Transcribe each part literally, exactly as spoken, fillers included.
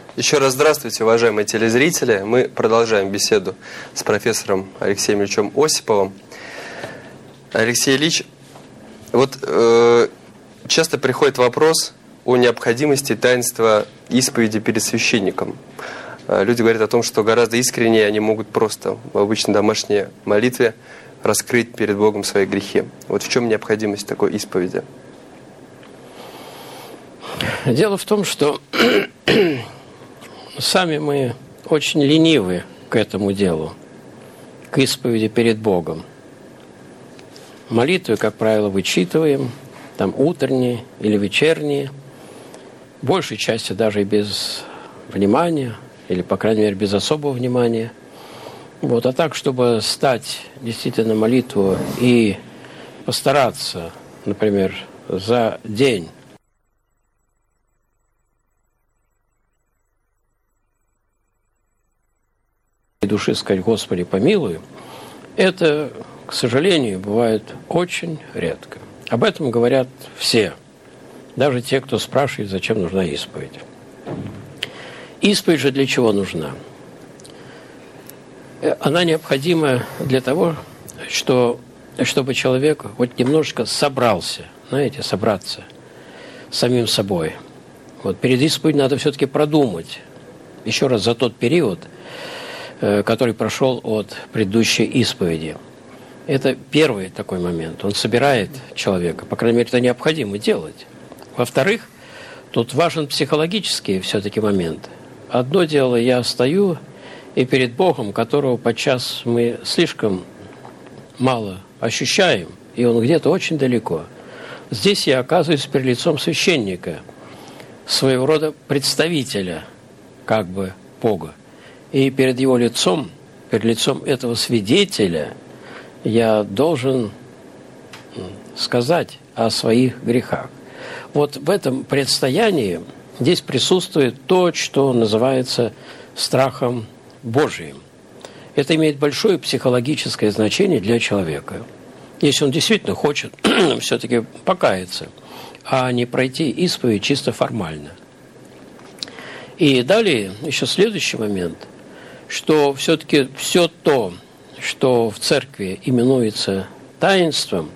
Еще раз здравствуйте, уважаемые телезрители. Мы продолжаем беседу с профессором Алексеем Ильичем Осиповым. Алексей Ильич, вот э, часто приходит вопрос о необходимости таинства исповеди перед священником. Э, люди говорят о том, что гораздо искреннее они могут просто в обычной домашней молитве раскрыть перед Богом свои грехи. Вот в чем необходимость такой исповеди? Дело в том, что сами мы очень ленивы к этому делу, к исповеди перед Богом. Молитвы, как правило, вычитываем, там утренние или вечерние, большей части даже и без внимания, или, по крайней мере, без особого внимания. Вот. А так, чтобы стать действительно молитву и постараться, например, за день души сказать: «Господи, помилуй», это, к сожалению, бывает очень редко. Об этом говорят все, даже те, кто спрашивает, зачем нужна исповедь. Исповедь же для чего нужна? Она необходима для того, что, чтобы человек хоть немножко собрался, знаете, собраться с самим собой. Вот перед исповедью надо все-таки продумать еще раз за тот период, который прошел от предыдущей исповеди. Это первый такой момент. Он собирает человека. По крайней мере, это необходимо делать. Во-вторых, тут важен психологический все-таки момент. Одно дело, я стою и перед Богом, которого подчас мы слишком мало ощущаем, и он где-то очень далеко. Здесь я оказываюсь перед лицом священника, своего рода представителя, как бы, Бога. И перед его лицом, перед лицом этого свидетеля, я должен сказать о своих грехах. Вот в этом предстоянии здесь присутствует то, что называется страхом Божиим. Это имеет большое психологическое значение для человека. Если он действительно хочет все-таки покаяться, а не пройти исповедь чисто формально. И далее еще следующий момент, что все-таки все то, что в церкви именуется таинством,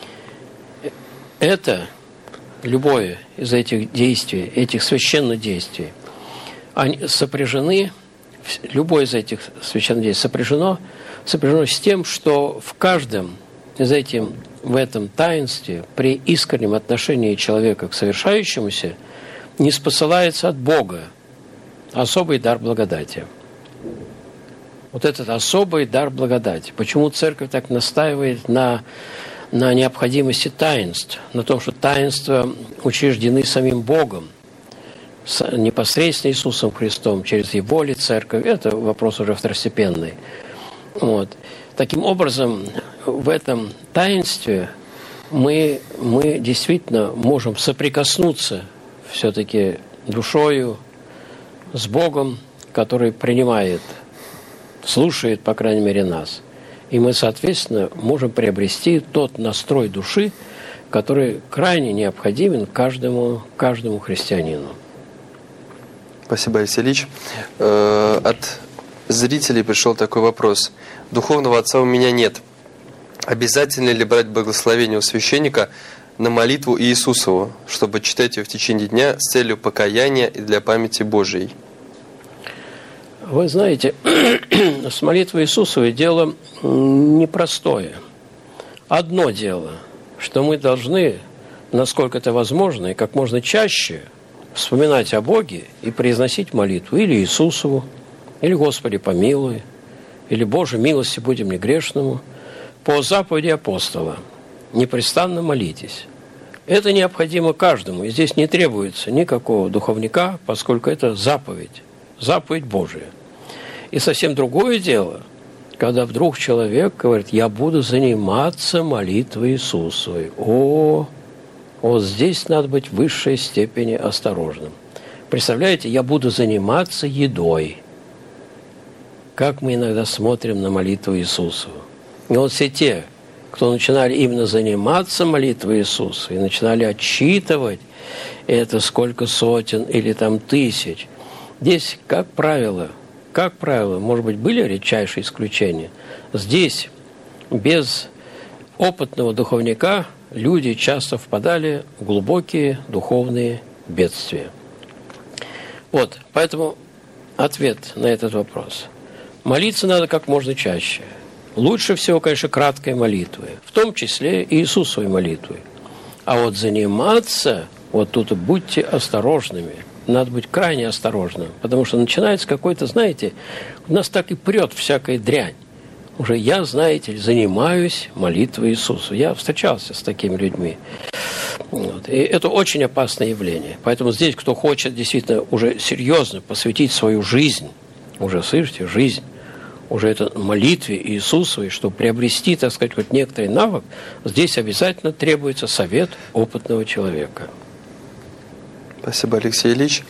это любое из этих действий, этих священных действий, они сопряжены, любое из этих священных действий сопряжено, сопряжено с тем, что в каждом из этих, в этом таинстве, при искреннем отношении человека к совершающемуся, ниспосылается от Бога особый дар благодати. Вот этот особый дар благодати. Почему церковь так настаивает на, на необходимости таинств, на том, что таинства учреждены самим Богом, с, непосредственно Иисусом Христом, через Его ли церковь, это вопрос уже второстепенный. Вот. Таким образом, в этом таинстве мы, мы действительно можем соприкоснуться все-таки душою с Богом, который принимает, слушает, по крайней мере, нас. И мы, соответственно, можем приобрести тот настрой души, который крайне необходим каждому, каждому христианину. Спасибо, Алексей Ильич. От зрителей пришел такой вопрос. Духовного отца у меня нет. Обязательно ли брать благословение у священника на молитву Иисусову, чтобы читать ее в течение дня с целью покаяния и для памяти Божией? Вы знаете, с молитвой Иисусовой дело непростое. Одно дело, что мы должны, насколько это возможно, и как можно чаще вспоминать о Боге и произносить молитву или Иисусову, или «Господи, помилуй», или «Боже, милости будем мне грешному», по заповеди апостола. Непрестанно молитесь. Это необходимо каждому, и здесь не требуется никакого духовника, поскольку это заповедь, заповедь Божия. И совсем другое дело, когда вдруг человек говорит: «Я буду заниматься молитвой Иисусовой». О, вот здесь надо быть в высшей степени осторожным. Представляете, я буду заниматься едой. Как мы иногда смотрим на молитву Иисусову. И вот все те, кто начинали именно заниматься молитвой Иисуса и начинали отчитывать это сколько сотен или там тысяч Здесь, как правило, как правило, может быть, были редчайшие исключения, здесь без опытного духовника люди часто впадали в глубокие духовные бедствия. Вот, поэтому ответ на этот вопрос. Молиться надо как можно чаще. Лучше всего, конечно, краткой молитвой, в том числе и Иисусовой молитвой. А вот заниматься, вот тут будьте осторожными. Надо быть крайне осторожным, потому что начинается какой-то, знаете, у нас так и прет всякая дрянь. Уже я, знаете ли, занимаюсь молитвой Иисусу. Я встречался с такими людьми. Вот. И это очень опасное явление. Поэтому здесь, кто хочет действительно уже серьезно посвятить свою жизнь, уже, слышите, жизнь, уже это молитве Иисусовой, чтобы приобрести, так сказать, вот некоторый навык, здесь обязательно требуется совет опытного человека. Спасибо, Алексей Ильич.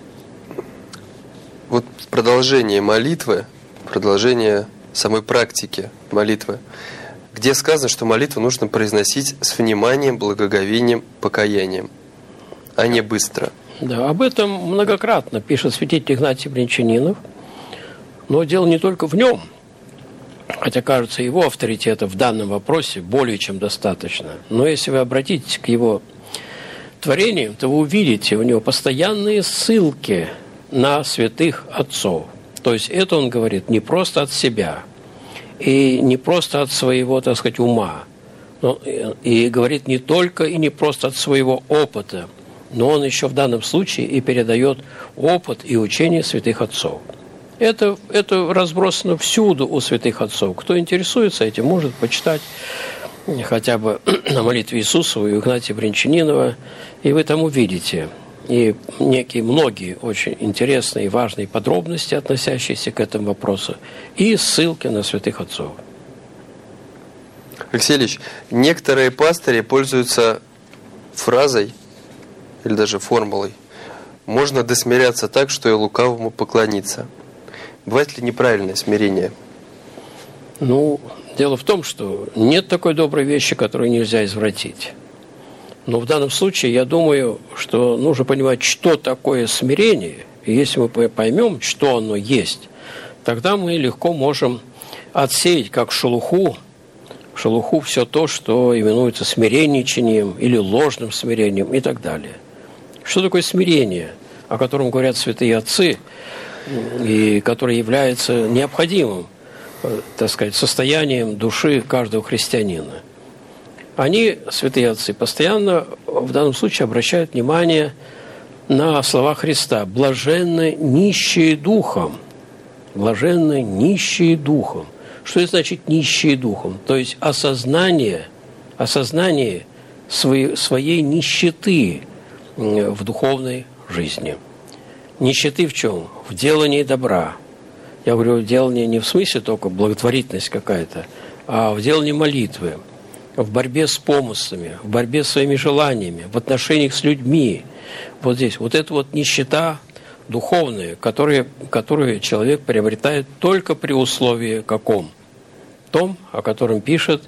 Вот в продолжение молитвы, продолжение самой практики молитвы, где сказано, что молитву нужно произносить с вниманием, благоговением, покаянием, а не быстро. Да, об этом многократно пишет святитель Игнатий Брянчанинов. Но дело не только в нем, хотя, кажется, его авторитета в данном вопросе более чем достаточно. Но если вы обратитесь к его творениям, то вы увидите у него постоянные ссылки на святых отцов. То есть это он говорит не просто от себя и не просто от своего, так сказать, ума, но и говорит не только и не просто от своего опыта, но он еще в данном случае и передает опыт и учение святых отцов. Это, это разбросано всюду у святых отцов. Кто интересуется этим, может почитать хотя бы на молитве Иисусовой у Игнатия Брянчанинова, и вы там увидите и некие многие очень интересные и важные подробности, относящиеся к этому вопросу, и ссылки на святых отцов. Алексей Ильич, некоторые пастыри пользуются фразой или даже формулой «можно досмиряться так, что и лукавому поклониться». Бывает ли неправильное смирение? Ну, дело в том, что нет такой доброй вещи, которую нельзя извратить. Но в данном случае я думаю, что нужно понимать, что такое смирение. И если мы поймем, что оно есть, тогда мы легко можем отсеять как шелуху, шелуху все то, что именуется смиренничанием или ложным смирением и так далее. Что такое смирение, о котором говорят святые отцы, и которое является необходимым, так сказать, состоянием души каждого христианина? Они, святые отцы, постоянно в данном случае обращают внимание на слова Христа: «Блаженны нищие духом». Блаженны нищие духом. Что это значит нищие духом? То есть осознание, осознание своей, своей нищеты в духовной жизни. Нищеты в чем? В делании добра. Я говорю, в делании не в смысле только благотворительность какая-то, а в делании молитвы, в борьбе с помыслами, в борьбе с своими желаниями, в отношениях с людьми. Вот здесь. Вот это вот нищета духовная, которую, которую человек приобретает только при условии каком? Том, о котором пишет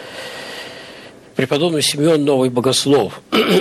преподобный Симеон Новый Богослов,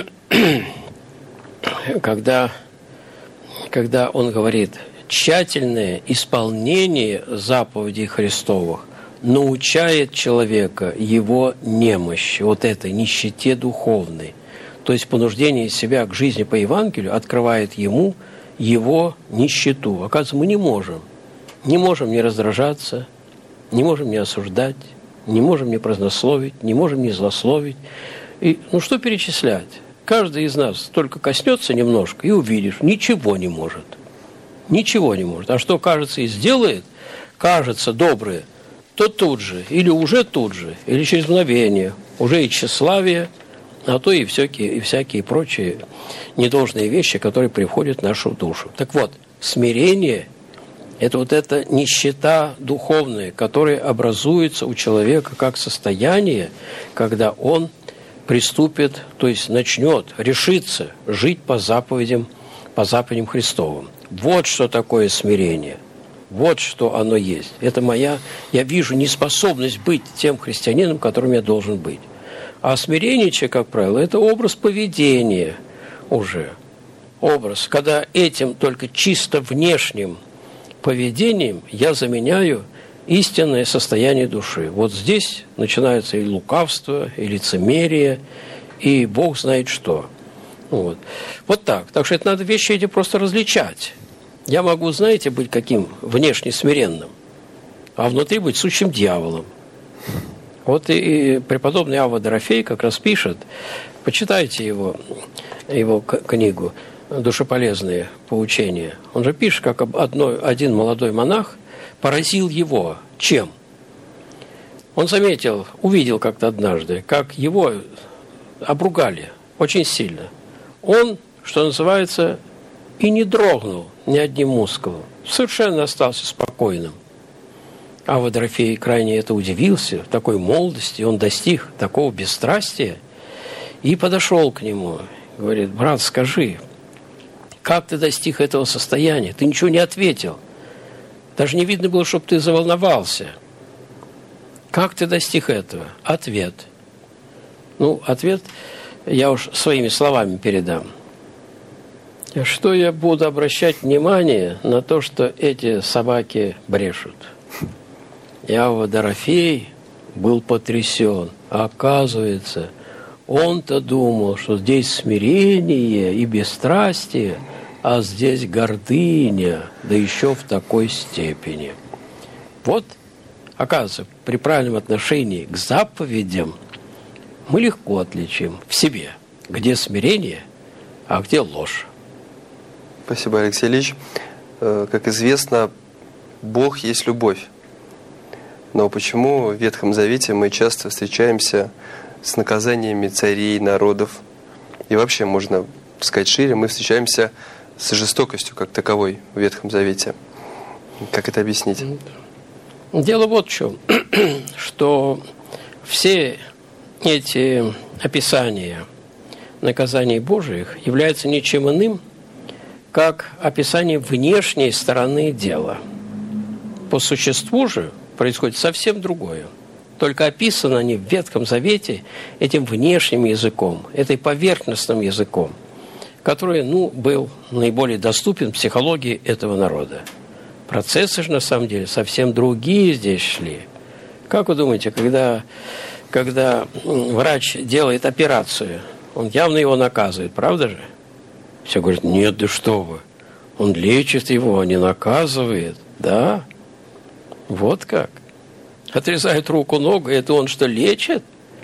когда, когда он говорит: тщательное исполнение заповедей Христовых научает человека его немощи, вот этой нищете духовной. То есть понуждение себя к жизни по Евангелию открывает ему его нищету. Оказывается, мы не можем. Не можем не раздражаться, не можем не осуждать, не можем не празднословить, не можем не злословить. И, ну что перечислять? Каждый из нас только коснется немножко и увидишь, ничего не может. Ничего не может. А что, кажется, и сделает, кажется доброе, то тут же, или уже тут же, или через мгновение, уже и тщеславие, а то и всякие, и всякие прочие недолжные вещи, которые приходят в нашу душу. Так вот, смирение – это вот эта нищета духовная, которая образуется у человека как состояние, когда он приступит, то есть начнет, решится жить по заповедям, по заповедям Христовым. Вот что такое смирение. Вот что оно есть. Это моя, я вижу неспособность быть тем христианином, которым я должен быть. А смирение, как правило, это образ поведения уже. образ, когда этим только чисто внешним поведением я заменяю истинное состояние души. Вот здесь начинается и лукавство, и лицемерие, и Бог знает что. Вот. Вот так. Так что это надо вещи эти просто различать. Я могу, знаете, быть каким внешне смиренным, а внутри быть сущим дьяволом. Вот и, и преподобный Авва Дорофей как раз пишет, почитайте его, его книгу «Душеполезные поучения». Он же пишет, как одной, один молодой монах поразил его. Чем? Он заметил, увидел как-то однажды, как его обругали очень сильно. Он, что называется, и не дрогнул ни одним мускулом. Совершенно остался спокойным. Авва Дорофей крайне это удивился. В такой молодости он достиг такого бесстрастия и подошел к нему. Говорит: брат, скажи, как ты достиг этого состояния? Ты ничего не ответил. Даже не видно было, чтобы ты заволновался. Как ты достиг этого? Ответ. Ну, ответ я уж своими словами передам. Что я буду обращать внимание на то, что эти собаки брешут? Авва Дорофей был потрясен. Оказывается, он-то думал, что здесь смирение и бесстрастие, а здесь гордыня, да еще в такой степени. Вот, оказывается, при правильном отношении к заповедям мы легко отличим в себе, где смирение, а где ложь. Спасибо, Алексей Ильич. Как известно, Бог есть любовь. Но почему в Ветхом Завете мы часто встречаемся с наказаниями царей, народов? И вообще, можно сказать шире, мы встречаемся с жестокостью как таковой в Ветхом Завете. Как это объяснить? Дело вот в чем, что все эти описания наказаний Божиих являются ничем иным, как описание внешней стороны дела. По существу же происходит совсем другое. Только описаны они в Ветхом Завете этим внешним языком, этой поверхностным языком, который, ну, был наиболее доступен психологии этого народа. Процессы же, на самом деле, совсем другие здесь шли. Как вы думаете, когда, когда врач делает операцию, он явно его наказывает, правда же? Все говорят: нет, да что вы, он лечит его, а не наказывает. Да, вот как. Отрезает руку, ногу, это он что, лечит?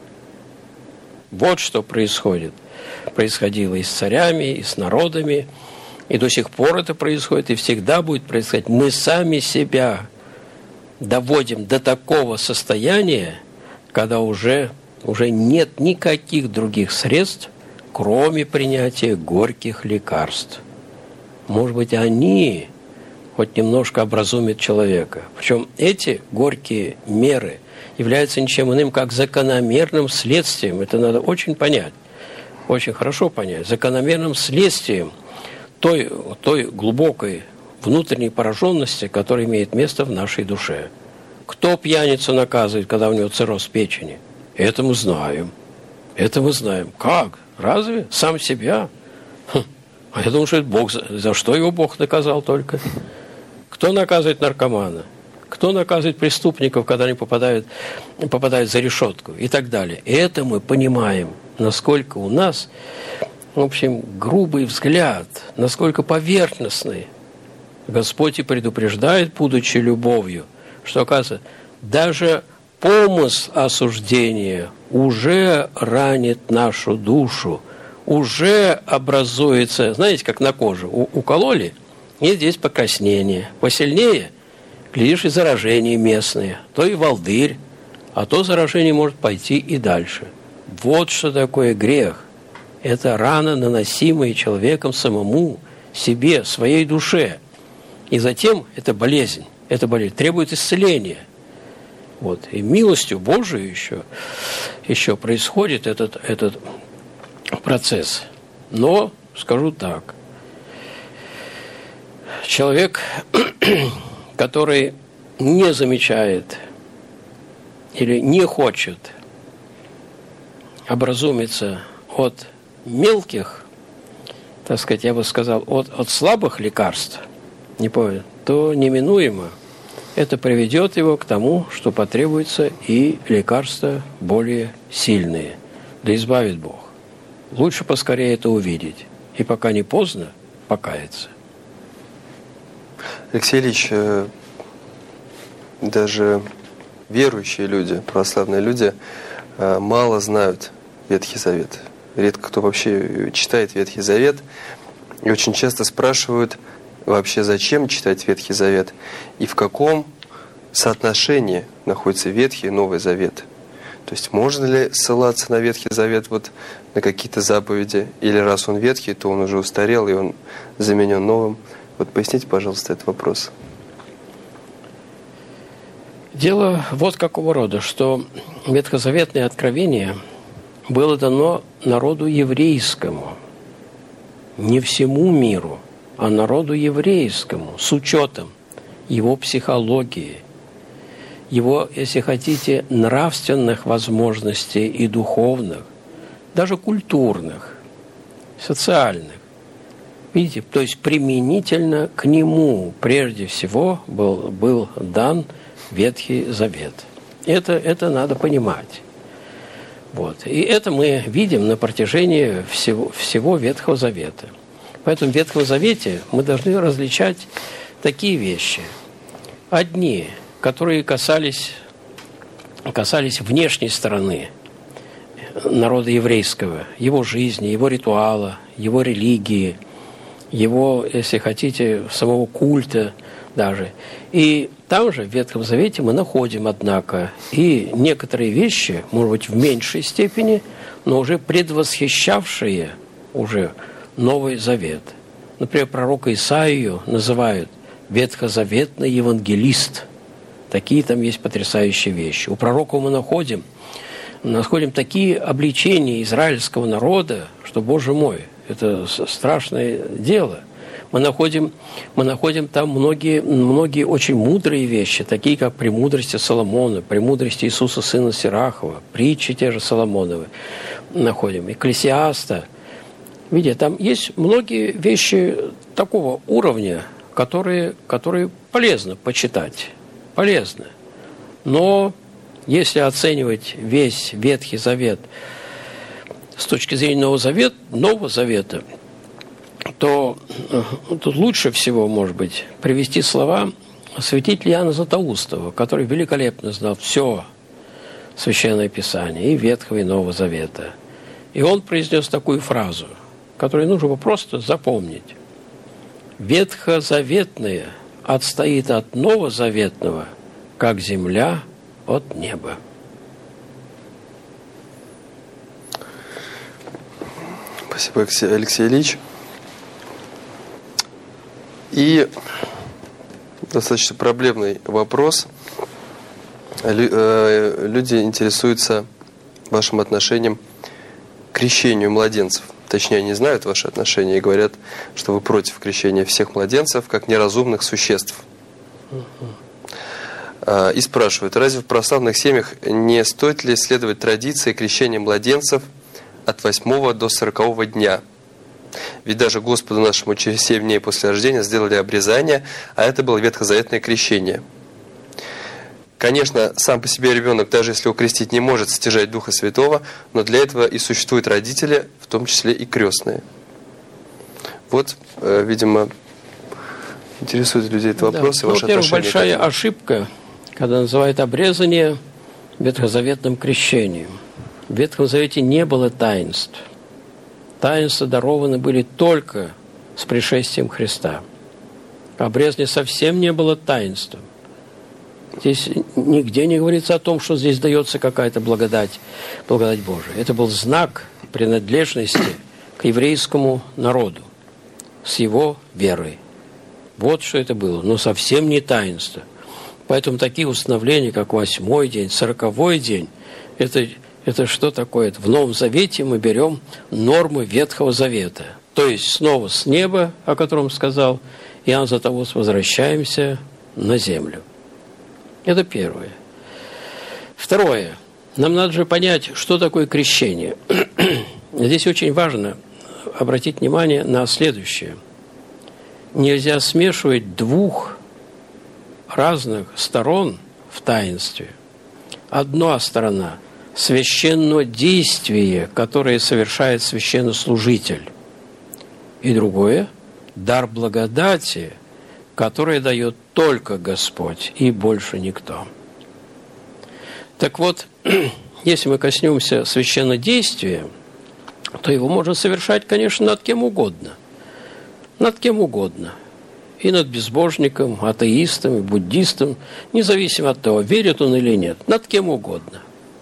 Вот что происходит. Происходило и с царями, и с народами, и до сих пор это происходит, и всегда будет происходить. Мы сами себя доводим до такого состояния, когда уже, уже нет никаких других средств, кроме принятия горьких лекарств. Может быть, они хоть немножко образумят человека. Причем эти горькие меры являются ничем иным, как закономерным следствием. Это надо очень понять, очень хорошо понять. Закономерным следствием той, той глубокой внутренней пораженности, которая имеет место в нашей душе. Кто пьяницу наказывает, когда у него цирроз печени? Это мы знаем. Это мы знаем. Как? Разве? Сам себя? Хм. А я думаю, что это Бог. За, за что его Бог наказал только? Кто наказывает наркомана? Кто наказывает преступников, когда они попадают, попадают за решетку? И так далее. И это мы понимаем, насколько у нас, в общем, грубый взгляд, насколько поверхностный. Господь и предупреждает, будучи любовью, что, оказывается, даже помысл осуждения уже ранит нашу душу, уже образуется, знаете, как на коже, у- укололи, и здесь покраснение. Посильнее, глядишь, и заражения местные, то и волдырь, а то заражение может пойти и дальше. Вот что такое грех. Это рана, наносимая человеком самому, себе, своей душе. И затем это болезнь, эта болезнь требует исцеления. Вот. И милостью Божией еще, еще происходит этот, этот процесс. Но, скажу так, человек, который не замечает или не хочет образумиться от мелких так сказать, я бы сказал, от, от слабых лекарств, не понял, то неминуемо это приведет его к тому, что потребуется и лекарства более сильные. Да избавит Бог. Лучше поскорее это увидеть. И пока не поздно, покаяться. Алексей Ильич, даже верующие люди, православные люди, мало знают Ветхий Завет. Редко кто вообще читает Ветхий Завет. И очень часто спрашивают вообще, зачем читать Ветхий Завет и в каком соотношении находится Ветхий и Новый Завет. То есть можно ли ссылаться на Ветхий Завет вот на какие-то заповеди, или раз он ветхий, то он уже устарел и он заменен новым. Вот поясните, пожалуйста, этот вопрос. Дело вот какого рода, что ветхозаветное откровение было дано народу еврейскому, не всему миру, а народу еврейскому, с учетом его психологии, его, если хотите, нравственных возможностей и духовных, даже культурных, социальных. Видите, то есть применительно к нему прежде всего был, был дан Ветхий Завет. Это, это надо понимать. Вот. И это мы видим на протяжении всего, всего Ветхого Завета. Поэтому в Ветхом Завете мы должны различать такие вещи. Одни, которые касались, касались внешней стороны народа еврейского, его жизни, его ритуала, его религии, его, если хотите, самого культа даже. И там же, в Ветхом Завете, мы находим, однако, и некоторые вещи, может быть, в меньшей степени, но уже предвосхищавшие уже Новый Завет. Например, пророка Исаию называют ветхозаветный евангелист. Такие там есть потрясающие вещи. У пророка мы находим, находим такие обличения израильского народа, что, Боже мой, это страшное дело. Мы находим, мы находим там многие, многие очень мудрые вещи, такие как «Премудрости Соломона», «Премудрости Иисуса сына Сирахова», притчи те же Соломоновы находим, «Экклесиаста». Видите, там есть многие вещи такого уровня, которые, которые полезно почитать, полезно. Но если оценивать весь Ветхий Завет с точки зрения Нового Завета, Нового Завета, то тут лучше всего, может быть, привести слова святителя Иоанна Златоустова, который великолепно знал все Священное Писание, и Ветхого, и Нового Завета. И он произнес такую фразу, которую нужно просто запомнить. «Ветхозаветное отстоит от новозаветного, как земля от неба». Спасибо, Алексей Ильич. И достаточно проблемный вопрос. Люди интересуются вашим отношением к крещению младенцев. Точнее, они знают ваши отношения и говорят, что вы против крещения всех младенцев как неразумных существ. Uh-huh. И спрашивают, разве в православных семьях не стоит ли следовать традиции крещения младенцев от восьмого до сорокового дня? Ведь даже Господу нашему через семь дней после рождения сделали обрезание, а это было ветхозаветное крещение. Конечно, сам по себе ребенок, даже если его крестить, не может стяжать Духа Святого, но для этого и существуют родители, в том числе и крестные. Вот, видимо, интересует людей этот вопрос, да. И ваше ну, отношение. Большая ошибка, когда называют обрезание ветхозаветным крещением. В Ветхом Завете не было таинств. Таинства дарованы были только с пришествием Христа. Обрезание совсем не было таинством. Здесь нигде не говорится о том, что здесь дается какая-то благодать, благодать Божия. Это был знак принадлежности к еврейскому народу с его верой. Вот что это было, но совсем не таинство. Поэтому такие установления, как восьмой день, сороковой день, это, это что такое? В Новом Завете мы берем нормы Ветхого Завета. То есть снова с неба, о котором сказал Иоанн Златоуст, возвращаемся на землю. Это первое. Второе. Нам надо же понять, что такое крещение. Здесь очень важно обратить внимание на следующее. Нельзя смешивать двух разных сторон в таинстве. Одна сторона – священное действие, которое совершает священнослужитель. И другое – дар благодати, которое дает только Господь и больше никто. Так вот, если мы коснемся священнодействия, то его можно совершать, конечно, над кем угодно. Над кем угодно. И над безбожником, атеистом, и буддистом, независимо от того, верит он или нет, над кем угодно.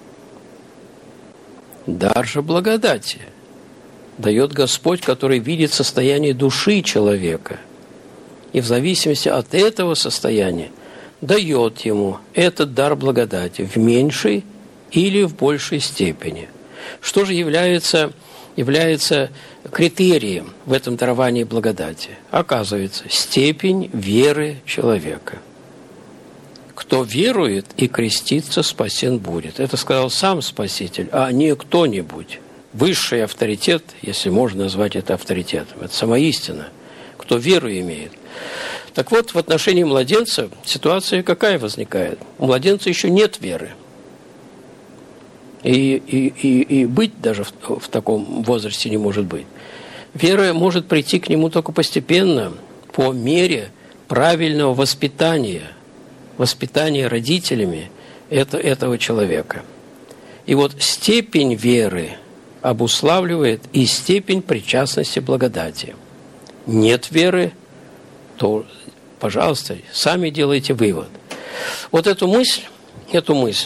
Дар же благодати дает Господь, который видит состояние души человека. И в зависимости от этого состояния дает ему этот дар благодати в меньшей или в большей степени. Что же является, является критерием в этом даровании благодати? Оказывается, степень веры человека. Кто верует и крестится, спасен будет. Это сказал сам Спаситель, а не кто-нибудь. Высший авторитет, если можно назвать это авторитетом, это сама истина. Кто веру имеет. Так вот, в отношении младенца ситуация какая возникает? У младенца еще нет веры. И, и, и, и быть даже в, в таком возрасте не может быть. Вера может прийти к нему только постепенно, по мере правильного воспитания, воспитания родителями это, этого человека. И вот степень веры обуславливает и степень причастности благодати. Нет веры, то, пожалуйста, сами делайте вывод. Вот эту мысль, эту мысль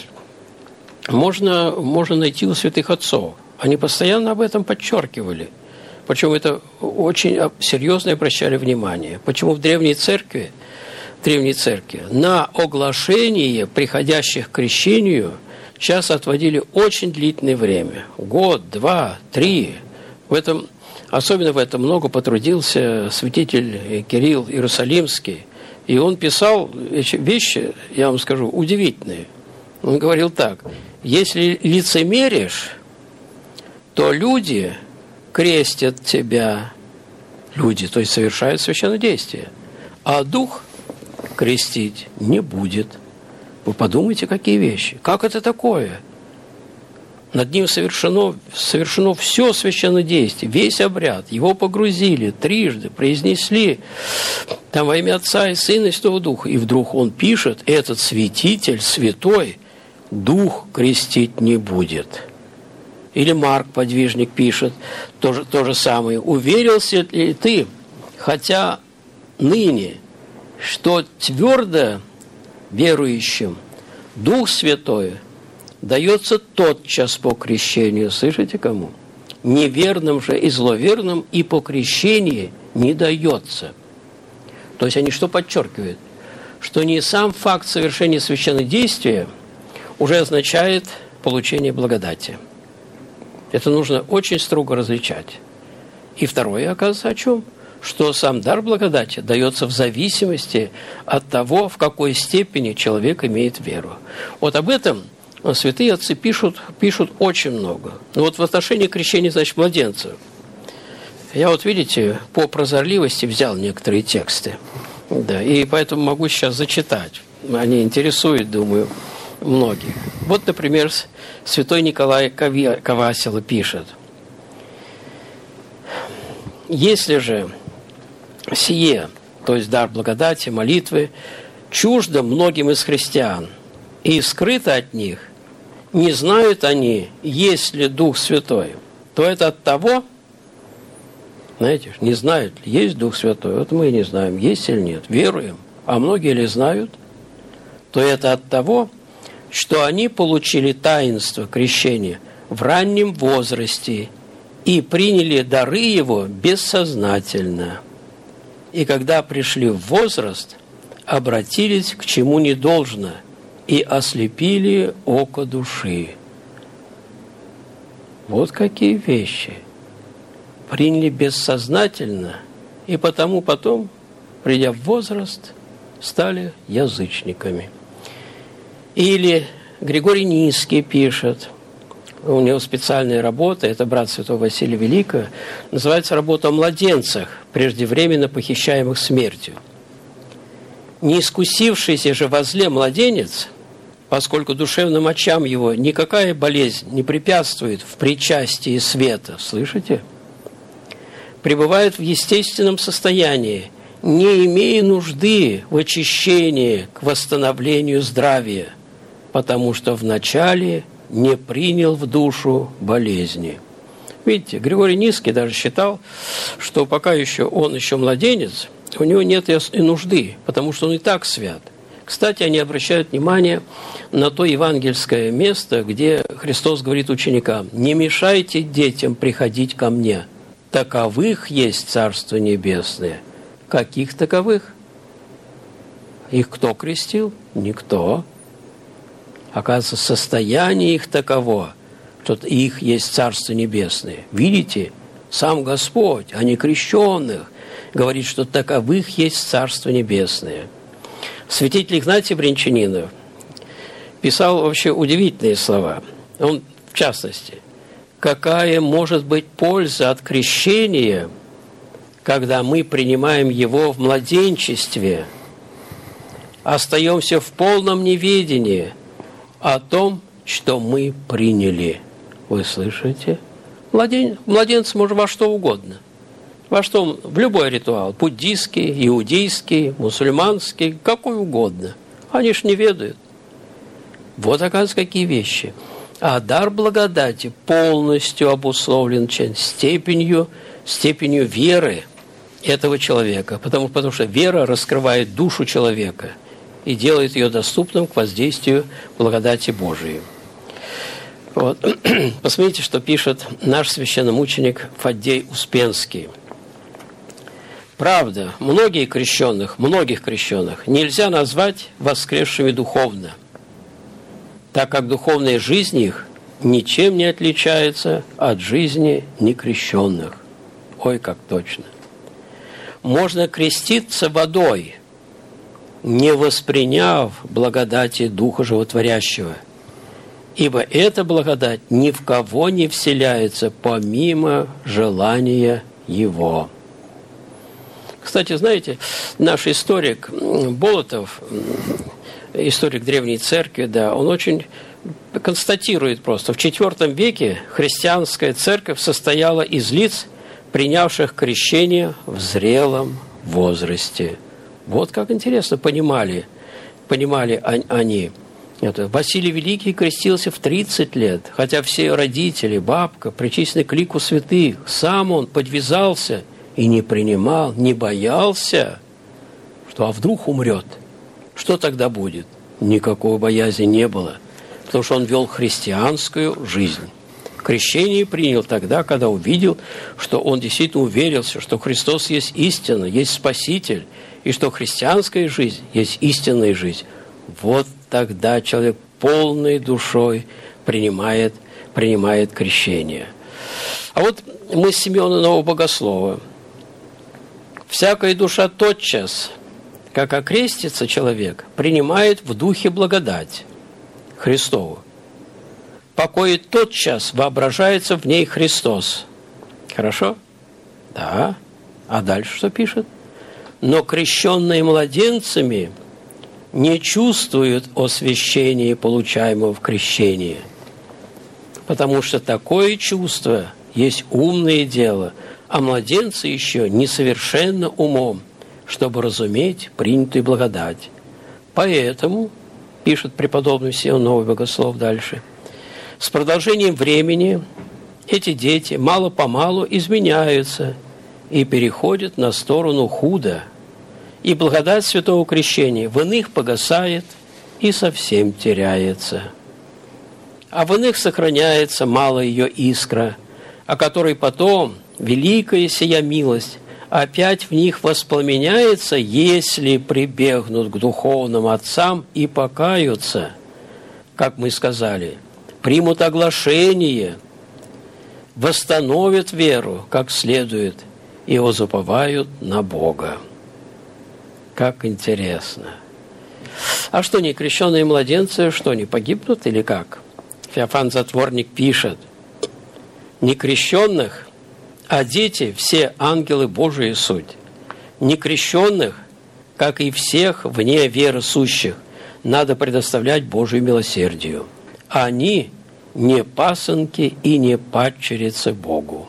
можно, можно найти у святых отцов. Они постоянно об этом подчеркивали. Причем это очень серьезно обращали внимание. Почему в Древней Церкви, в Древней Церкви на оглашение приходящих к крещению часто отводили очень длительное время. Год, два, три. В этом... Особенно в этом много потрудился святитель Кирилл Иерусалимский. И он писал вещи, я вам скажу, удивительные. Он говорил так: если лицемеришь, то люди крестят тебя, люди, то есть совершают священнодействие, а дух крестить не будет. Вы подумайте, какие вещи. Как это такое? Над ним совершено, совершено все священнодействие, весь обряд. Его погрузили трижды, произнесли там во имя Отца и Сына и Святого Духа. И вдруг он пишет: этот святитель, святой, Дух крестить не будет. Или Марк, подвижник, пишет то же, то же самое. Уверился ли ты, хотя ныне, что твердо верующим Дух Святой дается тотчас по крещению. Слышите, кому? Неверным же и зловерным и по крещению не дается. То есть они что подчеркивают? Что не сам факт совершения священнодействия уже означает получение благодати. Это нужно очень строго различать. И второе, оказывается, о чем? Что сам дар благодати дается в зависимости от того, в какой степени человек имеет веру. Вот об этом святые отцы пишут, пишут очень много. Но вот в отношении крещения, значит, младенцев. Я вот, видите, по прозорливости взял некоторые тексты. Да, и поэтому могу сейчас зачитать. Они интересуют, думаю, многих. Вот, например, святой Николай Ковасила пишет: «Если же сие, то есть дар благодати, молитвы, чуждо многим из христиан и скрыто от них, не знают они, есть ли Дух Святой, то это от того, знаете, не знают, есть Дух Святой, вот мы и не знаем, есть или нет, веруем, а многие ли знают, то это от того, что они получили таинство крещения в раннем возрасте и приняли дары его бессознательно. И когда пришли в возраст, обратились к чему не должно и ослепили око души». Вот какие вещи. Приняли бессознательно, и потому потом, придя в возраст, стали язычниками. Или Григорий Низкий пишет: у него специальная работа, это брат святого Василия Великого, называется работа о младенцах, преждевременно похищаемых смертью. Не искусившийся же во зле младенец, поскольку душевным очам его никакая болезнь не препятствует в причастии света, слышите? Пребывает в естественном состоянии, не имея нужды в очищении к восстановлению здравия, потому что вначале не принял в душу болезни. Видите, Григорий Низкий даже считал, что пока еще он еще младенец, у него нет и нужды, потому что он и так свят. Кстати, они обращают внимание на то евангельское место, где Христос говорит ученикам: «Не мешайте детям приходить ко мне, таковых есть Царство Небесное». Каких таковых? Их кто крестил? Никто. Оказывается, состояние их таково, что их есть Царство Небесное. Видите, сам Господь, а не крещенных, говорит, что таковых есть Царство Небесное. Святитель Игнатий Брянчанинов писал вообще удивительные слова. Он, в частности, какая может быть польза от крещения, когда мы принимаем его в младенчестве, остаемся в полном неведении о том, что мы приняли. Вы слышите? Младен... Младенец может во что угодно. Во что? В любой ритуал. Буддийский, иудейский, мусульманский, какой угодно. Они ж не ведают. Вот, оказывается, какие вещи. А дар благодати полностью обусловлен степенью, степенью веры этого человека. Потому, потому что вера раскрывает душу человека и делает ее доступным к воздействию благодати Божией. Вот. Посмотрите, что пишет наш священномученик Фаддей Успенский. Правда, многие крещенных, многих крещенных нельзя назвать воскресшими духовно, так как духовная жизнь их ничем не отличается от жизни некрещенных. Ой, как точно. Можно креститься водой, не восприняв благодати Духа Животворящего, ибо эта благодать ни в кого не вселяется помимо желания Его. Кстати, знаете, наш историк Болотов, историк Древней Церкви, да, он очень констатирует просто. В четвёртом веке христианская церковь состояла из лиц, принявших крещение в зрелом возрасте. Вот как интересно понимали, понимали они. Это Василий Великий крестился в тридцать лет, хотя все родители, бабка, причислены к лику святых. Сам он подвязался и не принимал, не боялся, что а вдруг умрет. Что тогда будет? Никакой боязни не было, потому что он вел христианскую жизнь. Крещение принял тогда, когда увидел, что он действительно уверился, что Христос есть истина, есть Спаситель, и что христианская жизнь есть истинная жизнь. Вот тогда человек полной душой принимает, принимает крещение. А вот мы с Симеона Нового Богослова. Всякая душа тотчас, как окрестится человек, принимает в духе благодать Христову. Покой тотчас воображается в ней Христос. Хорошо? Да. А дальше что пишет? Но крещенные младенцами не чувствуют освящения, получаемого в крещении, потому что такое чувство есть умное дело, а младенцы еще несовершенно умом, чтобы разуметь принятую благодать. Поэтому, пишет преподобный Симеон Новый Богослов дальше, с продолжением времени эти дети мало-помалу изменяются и переходят на сторону худа, и благодать святого крещения в иных погасает и совсем теряется. А в иных сохраняется мало ее искра, о которой потом великая сия милость опять в них воспламеняется, если прибегнут к духовным отцам и покаются, как мы сказали, примут оглашение, восстановят веру, как следует, и возуповают на Бога. Как интересно. А что, некрещенные младенцы, что, не погибнут или как? Феофан Затворник пишет: «Некрещенных, а дети все ангелы Божии суть. Некрещенных, как и всех вне веры сущих, надо предоставлять Божию милосердию. Они не пасынки и не падчерицы Богу».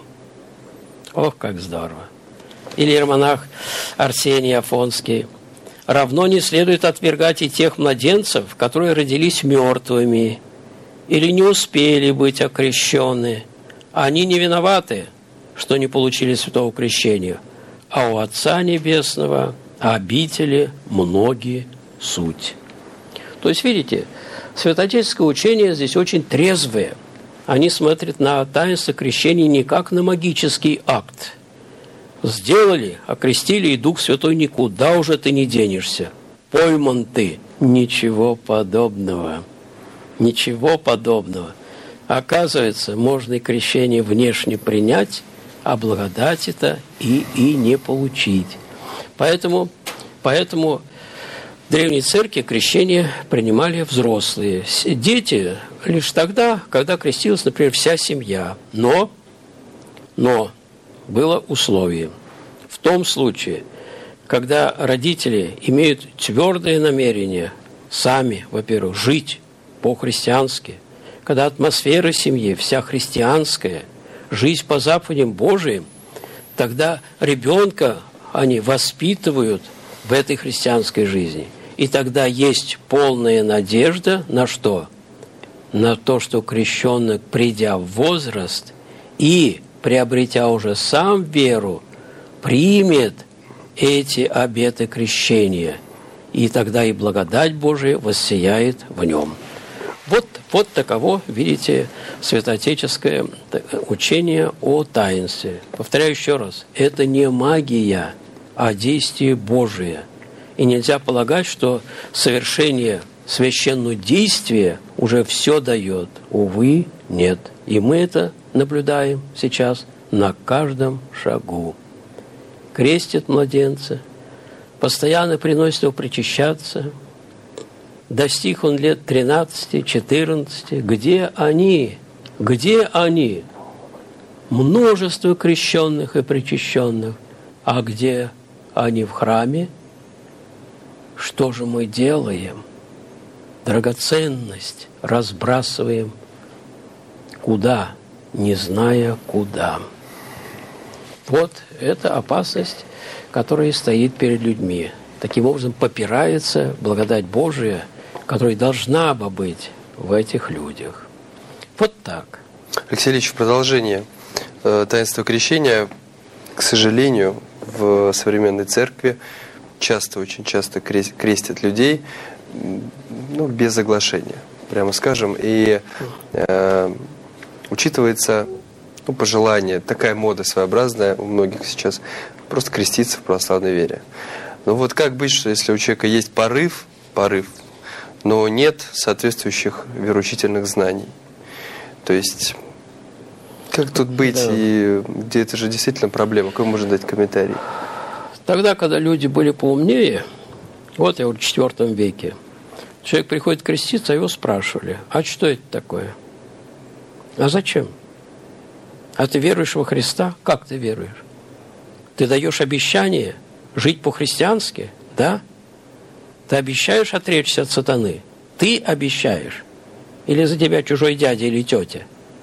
Ох, как здорово! Или иеромонах Арсений Афонский: «Равно не следует отвергать и тех младенцев, которые родились мертвыми или не успели быть окрещены. Они не виноваты, что не получили святого крещения, а у Отца Небесного обители многие суть». То есть, видите, святоотеческое учение здесь очень трезвое. Они смотрят на таинство крещения не как на магический акт. Сделали, окрестили, и Дух Святой никуда уже ты не денешься. Пойман ты. Ничего подобного. Ничего подобного. Оказывается, можно и крещение внешне принять, а благодать-то и, и не получить. Поэтому, поэтому в Древней Церкви крещение принимали взрослые. Дети лишь тогда, когда крестилась, например, вся семья. Но, но было условие. В том случае, когда родители имеют твердое намерение сами, во-первых, жить по-христиански, когда атмосфера семьи вся христианская, жизнь по заповедям Божиим, тогда ребенка они воспитывают в этой христианской жизни. И тогда есть полная надежда на что? На то, что крещенный, придя в возраст и приобретя уже сам веру, примет эти обеты крещения. И тогда и благодать Божия воссияет в нем. Вот, вот таково, видите, святоотеческое учение о таинстве. Повторяю еще раз, это не магия, а действие Божие. И нельзя полагать, что совершение священного действия уже все дает. Увы, нет. И мы это наблюдаем сейчас на каждом шагу. Крестит младенца, постоянно приносит его причащаться. Достиг он лет тринадцати-четырнадцати. Где они? Где они? Множество крещенных и причащенных. А где они в храме? Что же мы делаем? Драгоценность разбрасываем куда, не зная куда. Вот это опасность, которая стоит перед людьми. Таким образом попирается благодать Божия, которая должна бы быть в этих людях. Вот так. Алексей Ильич, в продолжение э, таинства крещения, к сожалению, в современной церкви часто, очень часто крестят людей, ну, без оглашения, прямо скажем, и э, учитывается, ну, пожелание, такая мода своеобразная у многих сейчас, просто креститься в православной вере. Но вот как быть, что если у человека есть порыв, порыв, но нет соответствующих вероучительных знаний? То есть, как тут быть, да. И где это же действительно проблема? Какой можно дать комментарий? Тогда, когда люди были поумнее, вот я в четвёртом веке, человек приходит креститься, а его спрашивали: а что это такое? А зачем? А ты веруешь во Христа? Как ты веруешь? Ты даешь обещание жить по-христиански? Да? Ты обещаешь отречься от сатаны? Ты обещаешь? Или за тебя чужой дядя или тетя?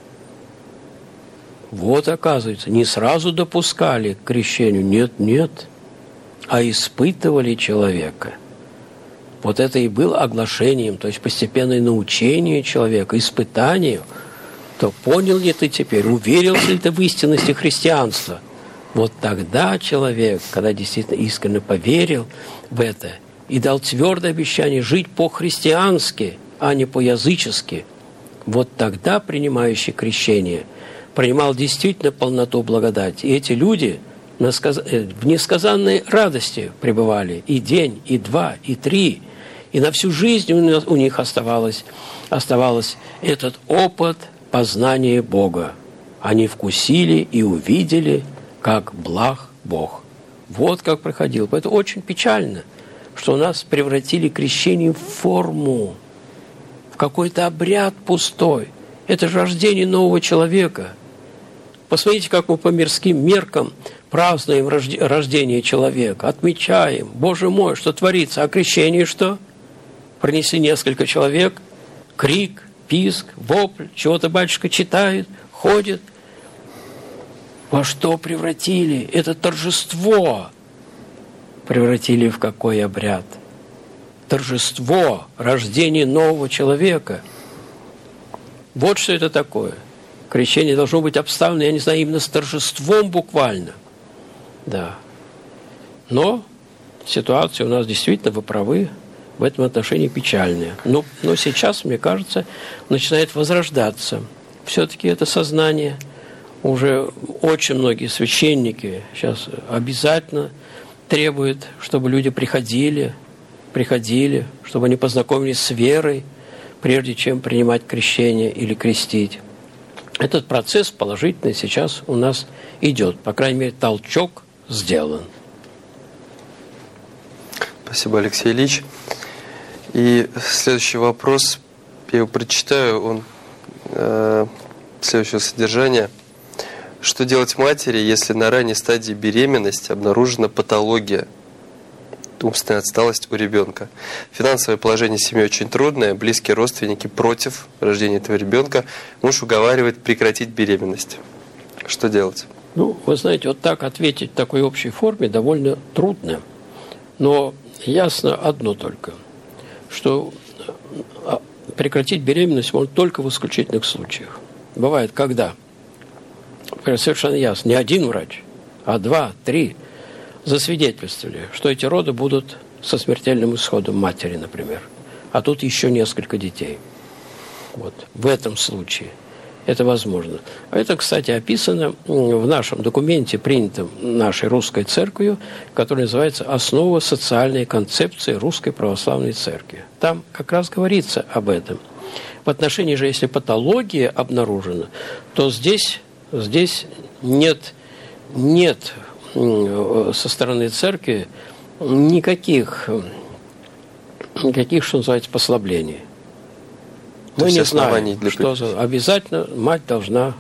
Вот, оказывается, не сразу допускали к крещению. Нет, нет. А испытывали человека. Вот это и было оглашением, то есть постепенное научение человека, испытанию. То понял ли ты теперь, уверился ли ты в истинности христианства? Вот тогда человек, когда действительно искренне поверил в это и дал твердое обещание жить по-христиански, а не по-язычески, вот тогда принимающий крещение принимал действительно полноту благодати. И эти люди в несказанной радости пребывали и день, и два, и три. И на всю жизнь у них оставалось, оставалось этот опыт познания Бога. Они вкусили и увидели, как благ Бог. Вот как проходил. Поэтому очень печально, что у нас превратили крещение в форму, в какой-то обряд пустой. Это же рождение нового человека. Посмотрите, как мы по мирским меркам празднуем рождение человека, отмечаем. Боже мой, что творится? А крещение что? Принесли несколько человек, крик, писк, вопль, чего-то батюшка читает, ходит. Во что превратили? Это торжество. Превратили в какой обряд? Торжество, рождение нового человека. Вот что это такое. Крещение должно быть обставлено, я не знаю, именно с торжеством буквально. Да. Но ситуация у нас действительно, вы правы, в этом отношении печальная. Но, но сейчас, мне кажется, начинает возрождаться. Все-таки это сознание. Уже очень многие священники сейчас обязательно требуют, чтобы люди приходили, приходили, чтобы они познакомились с верой, прежде чем принимать крещение или крестить. Этот процесс положительный сейчас у нас идет. По крайней мере, толчок сделан. Спасибо, Алексей Ильич. И следующий вопрос, я его прочитаю, он э, следующего содержания. Что делать матери, если на ранней стадии беременности обнаружена патология, умственная отсталость у ребенка? Финансовое положение семьи очень трудное, близкие родственники против рождения этого ребенка. Муж уговаривает прекратить беременность. Что делать? Ну, вы знаете, вот так ответить в такой общей форме довольно трудно. Но ясно одно только, что прекратить беременность можно только в исключительных случаях. Бывает, когда, совершенно ясно, не один врач, а два, три засвидетельствовали, что эти роды будут со смертельным исходом матери, например. А тут еще несколько детей. Вот. В этом случае это возможно. А это, кстати, описано в нашем документе, принятом нашей русской церковью, который называется «Основа социальной концепции Русской Православной Церкви». Там как раз говорится об этом. В отношении же, если патология обнаружена, то здесь, здесь нет, нет со стороны церкви никаких, никаких, что называется, послаблений. Мы не знаем, для... что за... обязательно мать должна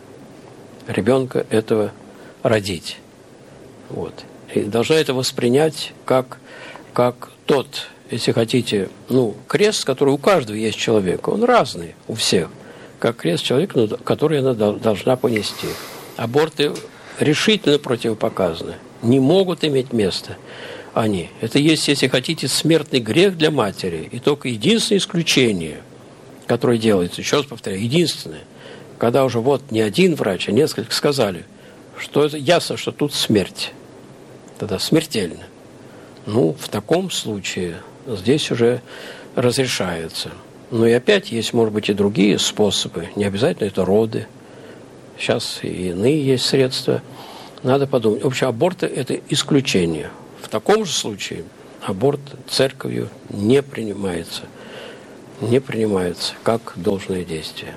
ребенка этого родить. Вот. И должна это воспринять как, как тот, если хотите, ну, крест, который у каждого есть человека. Он разный у всех. Как крест человека, который она должна понести. Аборты решительно противопоказаны. Не могут иметь места они. Это есть, если хотите, смертный грех для матери. И только единственное исключение, которое делается, еще раз повторяю, единственное, когда уже вот не один врач, а несколько сказали, что это ясно, что тут смерть. Тогда смертельно. Ну, в таком случае здесь уже разрешается. Но и опять есть, может быть, и другие способы. Не обязательно это роды. Сейчас и иные есть средства. Надо подумать. В общем, аборты – это исключение. В таком же случае аборт церковью не принимается. Не принимается как должное действие.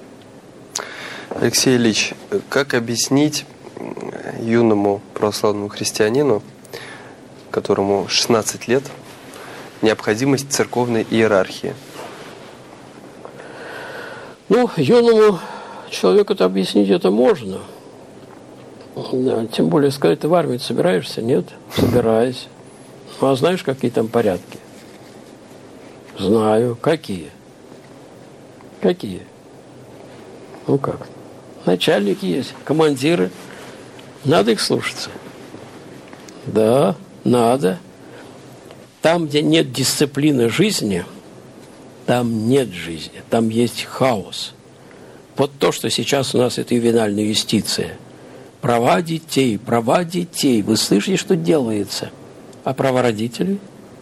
Алексей Ильич, как объяснить юному православному христианину, которому шестнадцать лет, необходимость церковной иерархии? Ну, юному человеку это объяснить это можно. Да, тем более сказать, ты в армию собираешься? Нет, собираюсь. Ну, а знаешь, какие там порядки? Знаю. Какие? Какие? Ну как? Начальники есть, командиры. Надо их слушаться. Да, надо. Там, где нет дисциплины жизни, там нет жизни, там есть хаос. Вот то, что сейчас у нас это ювенальная юстиция. Права детей, права детей. Вы слышите, что делается? А права родителей?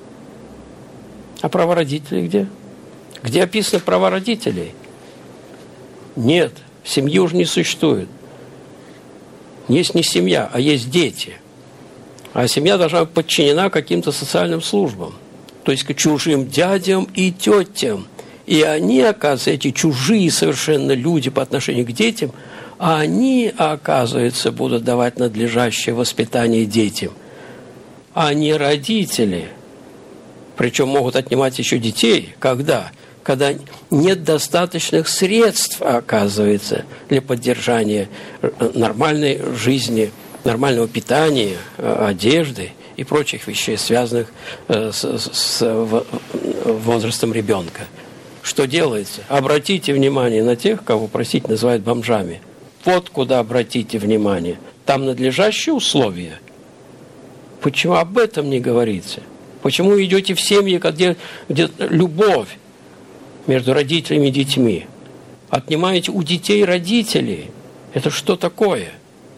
А права родителей где? Где описаны права родителей? Нет, семьи уже не существует. Есть не семья, а есть дети. А семья должна быть подчинена каким-то социальным службам. То есть к чужим дядям и тетям. И они, оказывается, эти чужие совершенно люди по отношению к детям, они, оказывается, будут давать надлежащее воспитание детям. А не родители. Причем могут отнимать еще детей, когда? когда нет достаточных средств, оказывается, для поддержания нормальной жизни, нормального питания, одежды и прочих вещей, связанных с, с возрастом ребенка. Что делается? Обратите внимание на тех, кого, простите, называют бомжами. Вот куда обратите внимание. Там надлежащие условия. Почему об этом не говорится? Почему вы идете в семьи, где, где любовь между родителями и детьми? Отнимаете у детей родителей. Это что такое?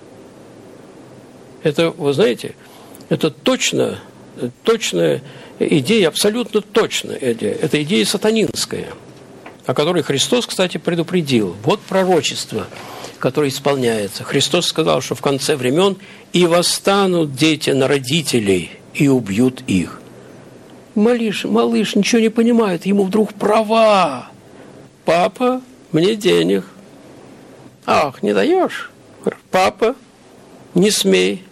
Это, вы знаете, это точно, точная идея, абсолютно точная идея. Это идея сатанинская, о которой Христос, кстати, предупредил. Вот пророчество, которое исполняется. Христос сказал, что в конце времен и восстанут дети на родителей и убьют их. Малыш, малыш ничего не понимает, ему вдруг права. Папа, мне денег. Ах, не даешь? Папа, не смей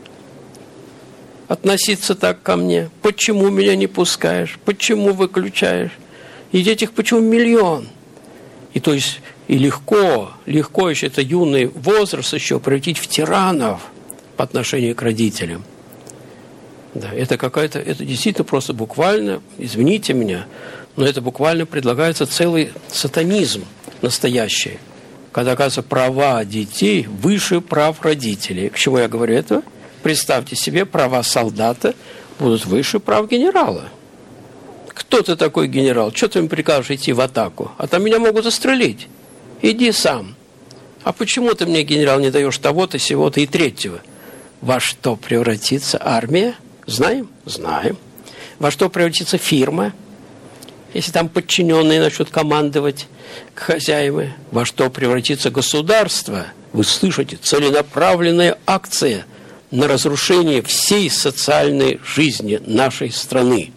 относиться так ко мне. Почему меня не пускаешь? Почему выключаешь? И детей почему миллион? И то есть и легко, легко еще это юный возраст еще превратить в тиранов по отношению к родителям. Да, это какая-то, это действительно просто буквально, извините меня, но это буквально предлагается целый сатанизм настоящий, когда, оказывается, права детей выше прав родителей. К чему я говорю это? Представьте себе, права солдата будут выше прав генерала. Кто ты такой генерал? Что ты мне прикажешь идти в атаку? А там меня могут застрелить. Иди сам. А почему ты мне, генерал, не даешь того-то, сего-то и третьего? Во что превратится армия? Знаем? Знаем. Во что превратится фирма? Если там подчиненные начнут командовать к хозяевам. Во что превратится государство? Вы слышите? Целенаправленная акция на разрушение всей социальной жизни нашей страны.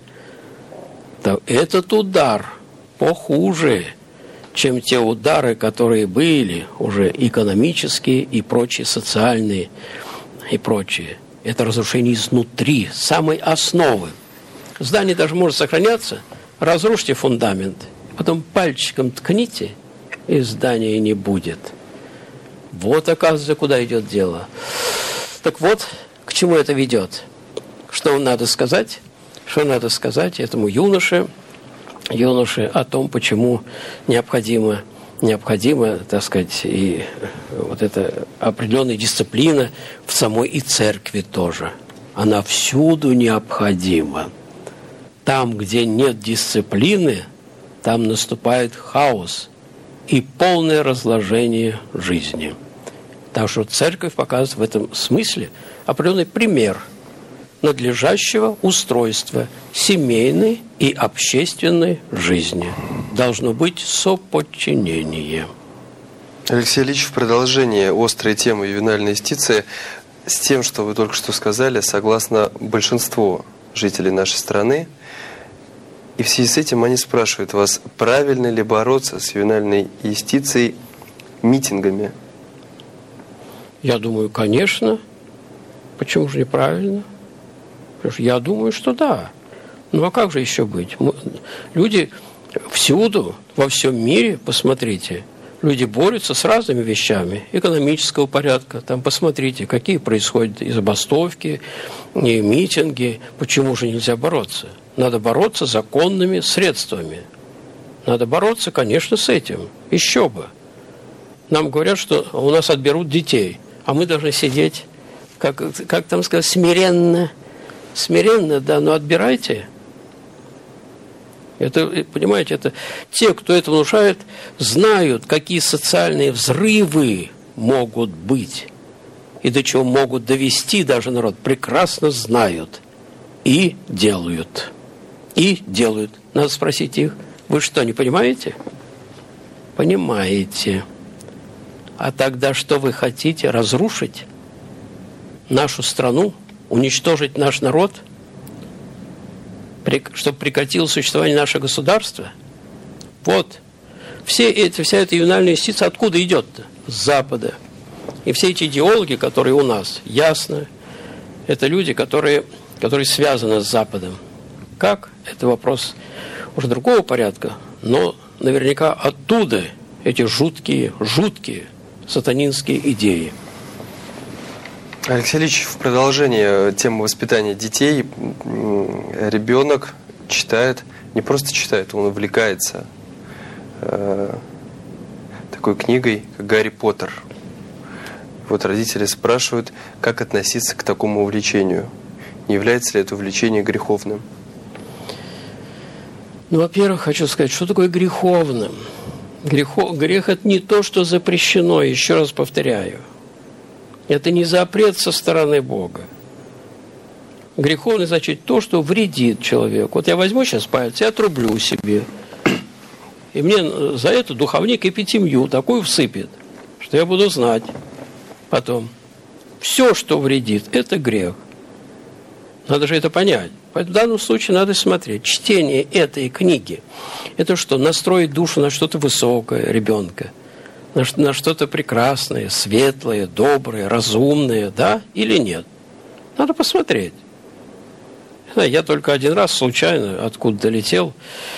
Этот удар похуже, чем те удары, которые были уже экономические и прочие, социальные и прочие. Это разрушение изнутри, самой основы. Здание даже может сохраняться, разрушьте фундамент, потом пальчиком ткните, и здания не будет. Вот, оказывается, куда идет дело. Так вот, к чему это ведет? Что надо сказать? Что надо сказать этому юноше, юноше о том, почему необходимо, необходимо, так сказать, и вот эта определенная дисциплина в самой и церкви тоже. Она всюду необходима. Там, где нет дисциплины, там наступает хаос и полное разложение жизни. Так что церковь показывает в этом смысле определенный пример надлежащего устройства семейной и общественной жизни. Должно быть соподчинение. Алексей Ильич, в продолжение острой темы ювенальной юстиции, с тем, что вы только что сказали, согласно большинству жителей нашей страны, и в связи с этим они спрашивают вас, правильно ли бороться с ювенальной юстицией митингами? Я думаю, конечно. Почему же неправильно? Я думаю, что да. Ну а как же еще быть? Люди всюду, во всем мире, посмотрите, люди борются с разными вещами экономического порядка. Там посмотрите, какие происходят и забастовки, и митинги. Почему же нельзя бороться? Надо бороться законными средствами. Надо бороться, конечно, с этим. Еще бы. Нам говорят, что у нас отберут детей, а мы должны сидеть, как, как там сказать, смиренно. Смиренно, да, но отбирайте. Это, понимаете, это те, кто это внушает, знают, какие социальные взрывы могут быть и до чего могут довести даже народ, прекрасно знают и делают. И делают. Надо спросить их, вы что, не понимаете? Понимаете. А тогда что вы хотите? Разрушить нашу страну? Уничтожить наш народ? Чтобы прекратило существование нашего государства? Вот. Все эти, вся эта ювенальная юстиция откуда идет-то? С Запада. И все эти идеологи, которые у нас, ясно, это люди, которые, которые связаны с Западом. Как? Это вопрос уже другого порядка. но наверняка оттуда эти жуткие, жуткие сатанинские идеи. Алексей Ильич, в продолжение темы воспитания детей, ребенок читает, не просто читает, он увлекается э, такой книгой, как «Гарри Поттер». Вот родители спрашивают, как относиться к такому увлечению. Не является ли это увлечение греховным? Ну, во-первых, хочу сказать, что такое греховным? Грехо, грех – это не то, что запрещено, еще раз повторяю. Это не запрет со стороны Бога. Греховный значит то, что вредит человеку. Вот я возьму сейчас палец и отрублю себе. И мне за это духовник эпитемью такую всыпет, что я буду знать потом. Все, что вредит, это грех. Надо же это понять. Поэтому в данном случае надо смотреть. Чтение этой книги – это что? Настроить душу на что-то высокое ребенка, на, на что-то прекрасное, светлое, доброе, разумное, да или нет? Надо посмотреть. Я только один раз случайно откуда-то летел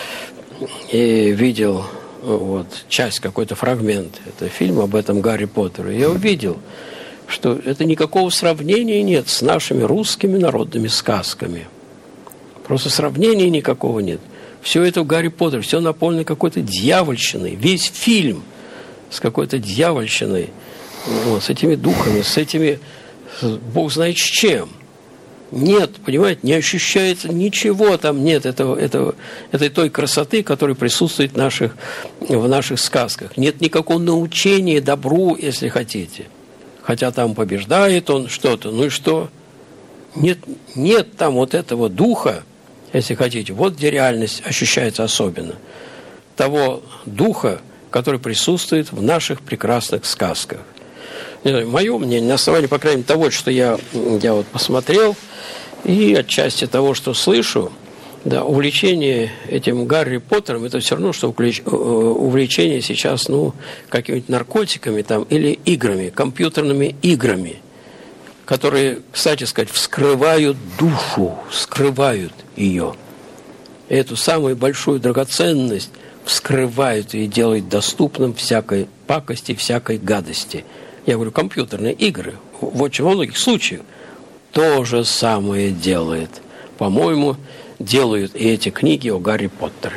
и видел вот, часть, какой-то фрагмент. Это фильм об этом Гарри Поттере. Я увидел, что это никакого сравнения нет с нашими русскими народными сказками. Просто сравнения никакого нет. Все это в Гарри Поттере, все наполнено какой-то дьявольщиной. Весь фильм с какой-то дьявольщиной, вот, с этими духами, с этими, бог знает с чем. Нет, понимаете, не ощущается ничего там, нет этого, этого, этой той красоты, которая присутствует в наших, в наших сказках. Нет никакого научения добру, если хотите. Хотя там побеждает он что-то, ну и что? Нет, нет там вот этого духа, если хотите, вот где реальность ощущается особенно. Того духа, который присутствует в наших прекрасных сказках. Мое мнение, на основании, по крайней мере, того, что я, я вот посмотрел, и отчасти того, что слышу, да, увлечение этим Гарри Поттером, это все равно, что увлечение сейчас, ну, какими-нибудь наркотиками там, или играми, компьютерными играми, которые, кстати сказать, вскрывают душу, вскрывают ее. Эту самую большую драгоценность вскрывают и делают доступным всякой пакости, всякой гадости. Я говорю, компьютерные игры в очень многих случаях то же самое делает. По-моему, делают и эти книги о Гарри Поттере.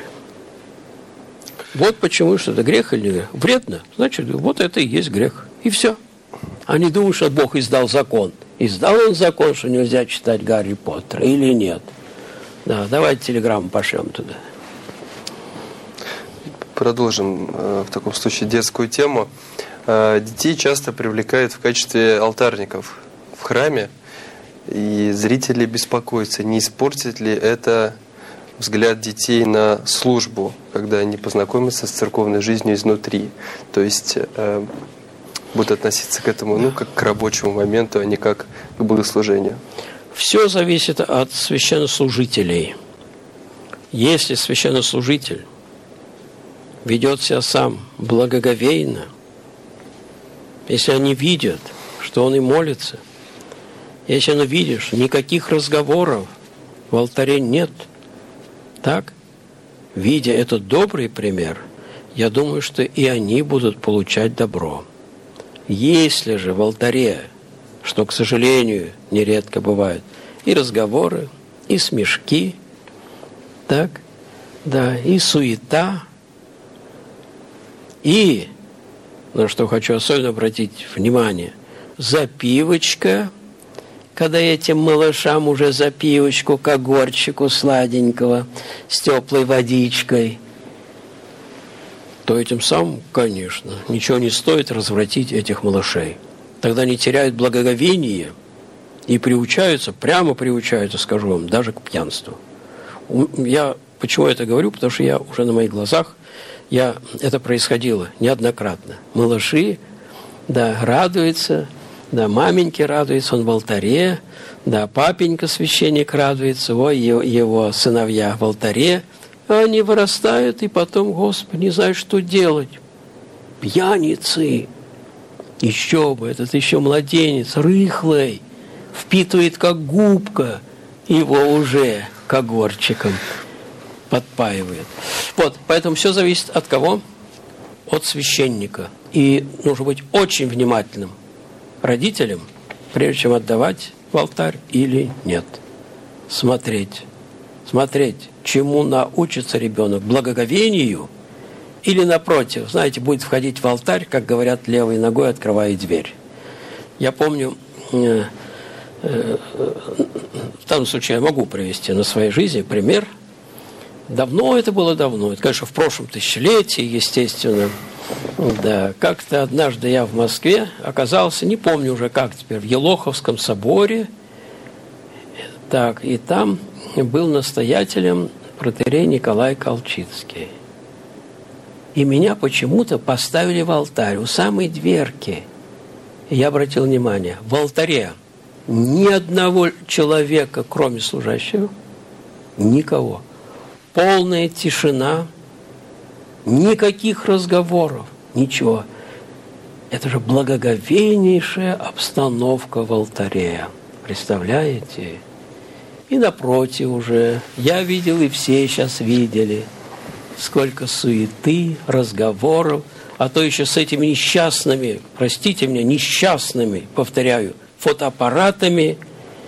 Вот почему, что это грех или вредно, значит, вот это и есть грех. И все. А не думаю, что Бог издал закон. Издал он закон, что нельзя читать Гарри Поттера или нет? Да, давайте телеграмму пошлем туда. Продолжим в таком случае детскую тему. Детей часто привлекают в качестве алтарников в храме, и зрители беспокоятся, не испортит ли это взгляд детей на службу, когда они познакомятся с церковной жизнью изнутри. То есть э, будут относиться к этому, ну, как к рабочему моменту, а не как к богослужению. Все зависит от священнослужителей. Если священнослужитель ведет себя сам благоговейно, если они видят, что он и молится, если они видят, что никаких разговоров в алтаре нет, так, видя этот добрый пример, я думаю, что и они будут получать добро. Если же в алтаре, что, к сожалению, нередко бывает, и разговоры, и смешки, так, да, и суета, и, на что хочу особенно обратить внимание, запивочка, когда этим малышам уже запивочку к огурчику сладенького с теплой водичкой, то этим самым, конечно, ничего не стоит развратить этих малышей. Тогда они теряют благоговение и приучаются, прямо приучаются, скажу вам, даже к пьянству. Я почему это говорю? Потому что я уже на моих глазах, я, это происходило неоднократно. Малыши, да, радуются, да, маменьки радуются, он в алтаре, да, папенька священник радуется, ой, его, его сыновья в алтаре, а они вырастают, и потом, Господи, не знают, что делать. Пьяницы. Еще бы, этот еще младенец, рыхлый, впитывает как губка, его уже к огурчикам подпаивает. Вот, поэтому все зависит от кого? От священника. И нужно быть очень внимательным родителям, прежде чем отдавать в алтарь или нет. Смотреть. Смотреть, чему научится ребенок. Благоговению или, напротив, знаете, будет входить в алтарь, как говорят, левой ногой открывая дверь. Я помню, э, э, в данном случае я могу привести на своей жизни пример. Давно это было давно. Это, конечно, в прошлом тысячелетии, естественно. Да, как-то однажды я в Москве оказался, не помню уже как теперь, в Елоховском соборе. Так, и там был настоятелем протоиерей Николай Колчицкий. И меня почему-то поставили в алтарь у самой дверки. И я обратил внимание, в алтаре ни одного человека, кроме служащего, никого. Полная тишина, никаких разговоров, ничего. Это же благоговейнейшая обстановка в алтаре. Представляете? И напротив уже, я видел, и все сейчас видели, сколько суеты, разговоров, а то еще с этими несчастными, простите меня, несчастными, повторяю, фотоаппаратами,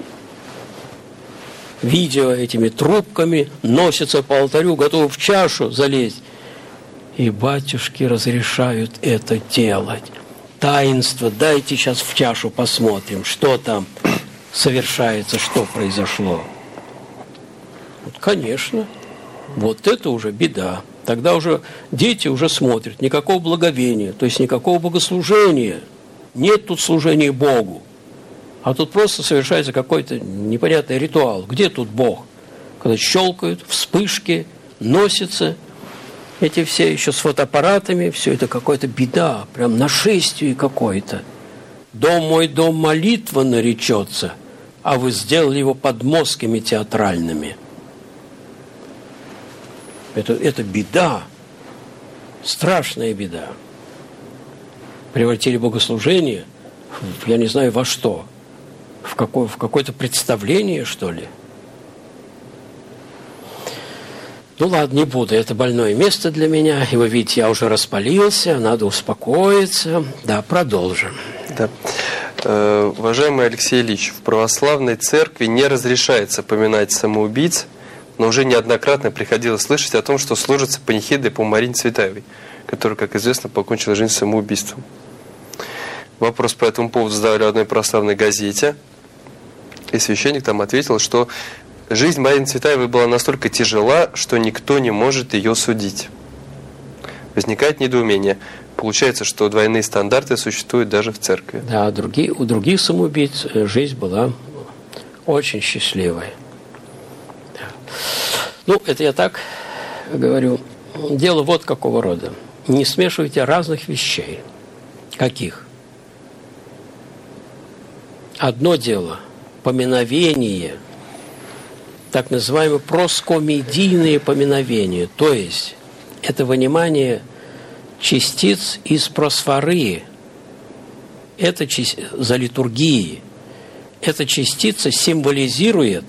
видео этими трубками, носятся по алтарю, готовы в чашу залезть. И батюшки разрешают это делать. Таинство, дайте сейчас в чашу посмотрим, что там совершается, что произошло. Вот, конечно, вот это уже беда. Тогда уже дети уже смотрят, никакого благовения, то есть никакого богослужения. Нет тут служения Богу. А тут просто совершается какой-то непонятный ритуал. Где тут Бог? Когда щелкают, вспышки, носятся эти все еще с фотоаппаратами, все это какая-то беда, прям нашествие какое-то. Дом мой, дом молитва наречется, а вы сделали его подмостками театральными. Это, это беда, страшная беда. Превратили богослужение, я не знаю во что, в, какое, в какое-то представление, что ли. Ну ладно, не буду, это больное место для меня. И вы видите, я уже распалился, надо успокоиться. Да, продолжим. Да. Э, уважаемый Алексей Ильич, в православной церкви не разрешается поминать самоубийц, но уже неоднократно приходилось слышать о том, что служится панихидой по Марине Цветаевой, которая, как известно, покончила жизнь самоубийством. Вопрос по этому поводу задали в одной православной газете, и священник там ответил, что жизнь Марины Цветаевой была настолько тяжела, что никто не может ее судить. Возникает недоумение. Получается, что двойные стандарты существуют даже в церкви. Да, другие, у других самоубийц жизнь была очень счастливой. Ну, это я так говорю. Дело вот какого рода. Не смешивайте разных вещей. Каких? Одно дело – поминовение, так называемые проскомедийные поминовения, то есть это вынимание частиц из просфоры, это за литургией. Эта частица символизирует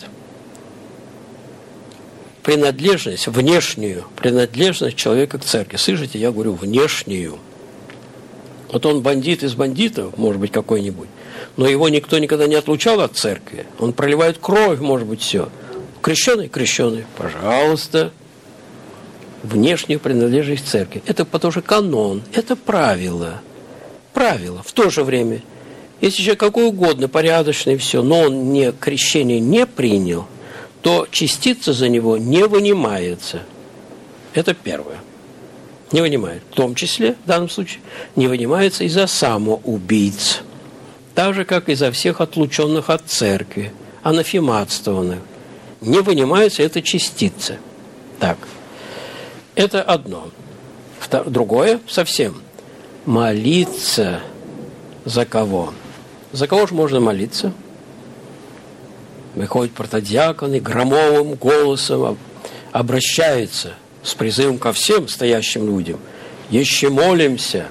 принадлежность, внешнюю принадлежность человека к церкви. Слышите, я говорю внешнюю. Вот он бандит из бандитов, может быть, какой-нибудь, но его никто никогда не отлучал от церкви. Он проливает кровь, может быть, все. Крещеный, крещеный, пожалуйста. Внешнюю принадлежность церкви. Это тоже канон, это правило. Правило. В то же время, если человек какой угодно, порядочный, все, но он не, крещение не принял, то частица за него не вынимается. Это первое. Не вынимает. В том числе, в данном случае, не вынимается и за самоубийц. Так же, как и за всех отлученных от церкви, анафематствованных. Не вынимается эта частица. Так. Это одно. Другое совсем. Молиться за кого? За кого же можно молиться? Выходит протодиакон и громовым голосом обращается с призывом ко всем стоящим людям. Еще молимся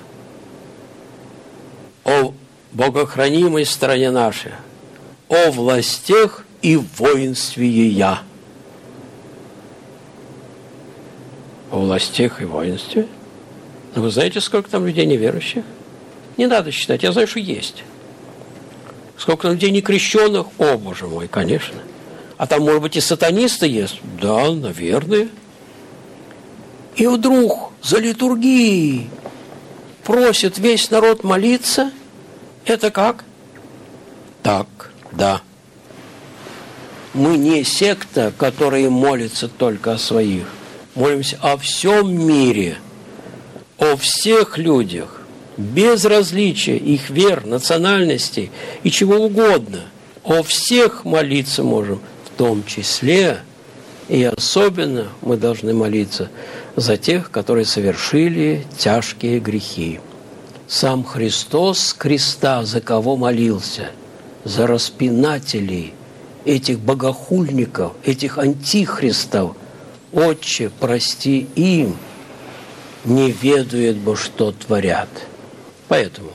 о богохранимой стране нашей, о властях и воинстве ея. о властях и воинстве. Но вы знаете, сколько там людей неверующих? Не надо считать, я знаю, что есть. Сколько там людей некрещенных? О, Боже мой, конечно. А там, может быть, и сатанисты есть? Да, наверное. И вдруг за литургией просит весь народ молиться. Это как? Так, да. Мы не секта, которая молится только о своих. Молимся о всем мире, о всех людях, без различия их вер, национальностей и чего угодно. О всех молиться можем, в том числе и особенно мы должны молиться за тех, которые совершили тяжкие грехи. Сам Христос с креста за кого молился? За распинателей, этих богохульников, этих антихристов. Отче, прости им, не ведают бы, что творят. Поэтому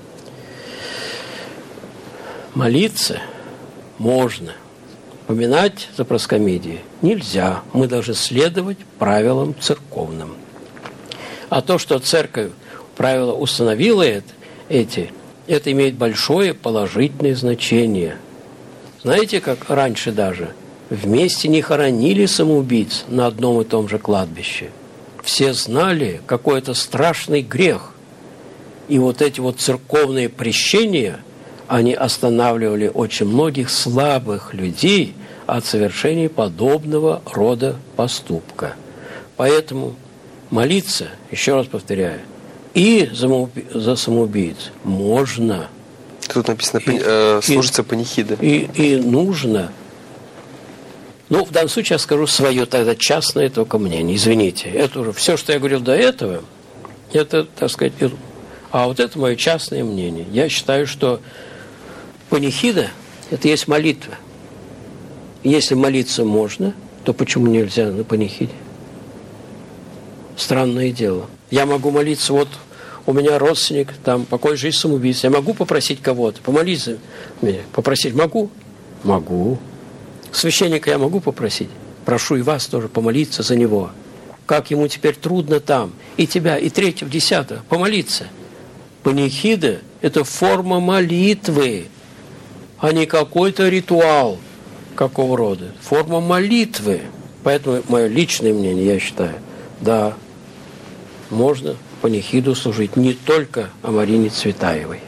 молиться можно, поминать за проскомидии нельзя. Мы должны следовать правилам церковным. А то, что церковь правила установила это, эти, это имеет большое положительное значение. Знаете, как раньше даже вместе не хоронили самоубийц на одном и том же кладбище. Все знали, какой это страшный грех. И вот эти вот церковные прещения, они останавливали очень многих слабых людей от совершения подобного рода поступка. Поэтому молиться, еще раз повторяю, и за самоубийц можно. Тут написано, и, э, служится панихида. И, и нужно. Ну, в данном случае я скажу свое тогда частное только мнение. Извините. Это уже все, что я говорил до этого, это, так сказать, а вот это мое частное мнение. Я считаю, что панихида – это есть молитва. Если молиться можно, то почему нельзя на панихиде? Странное дело. Я могу молиться, вот у меня родственник, там, покой жизнь самоубийца. Я могу попросить кого-то, помолись за меня. Попросить могу? Могу. Священника я могу попросить? Прошу и вас тоже помолиться за него. Как ему теперь трудно там. И тебя, и третьего, десятого. Помолиться. Панихида – это форма молитвы, а не какой-то ритуал какого рода. Форма молитвы. Поэтому мое личное мнение, я считаю, да, можно панихиду служить не только о Марине Цветаевой.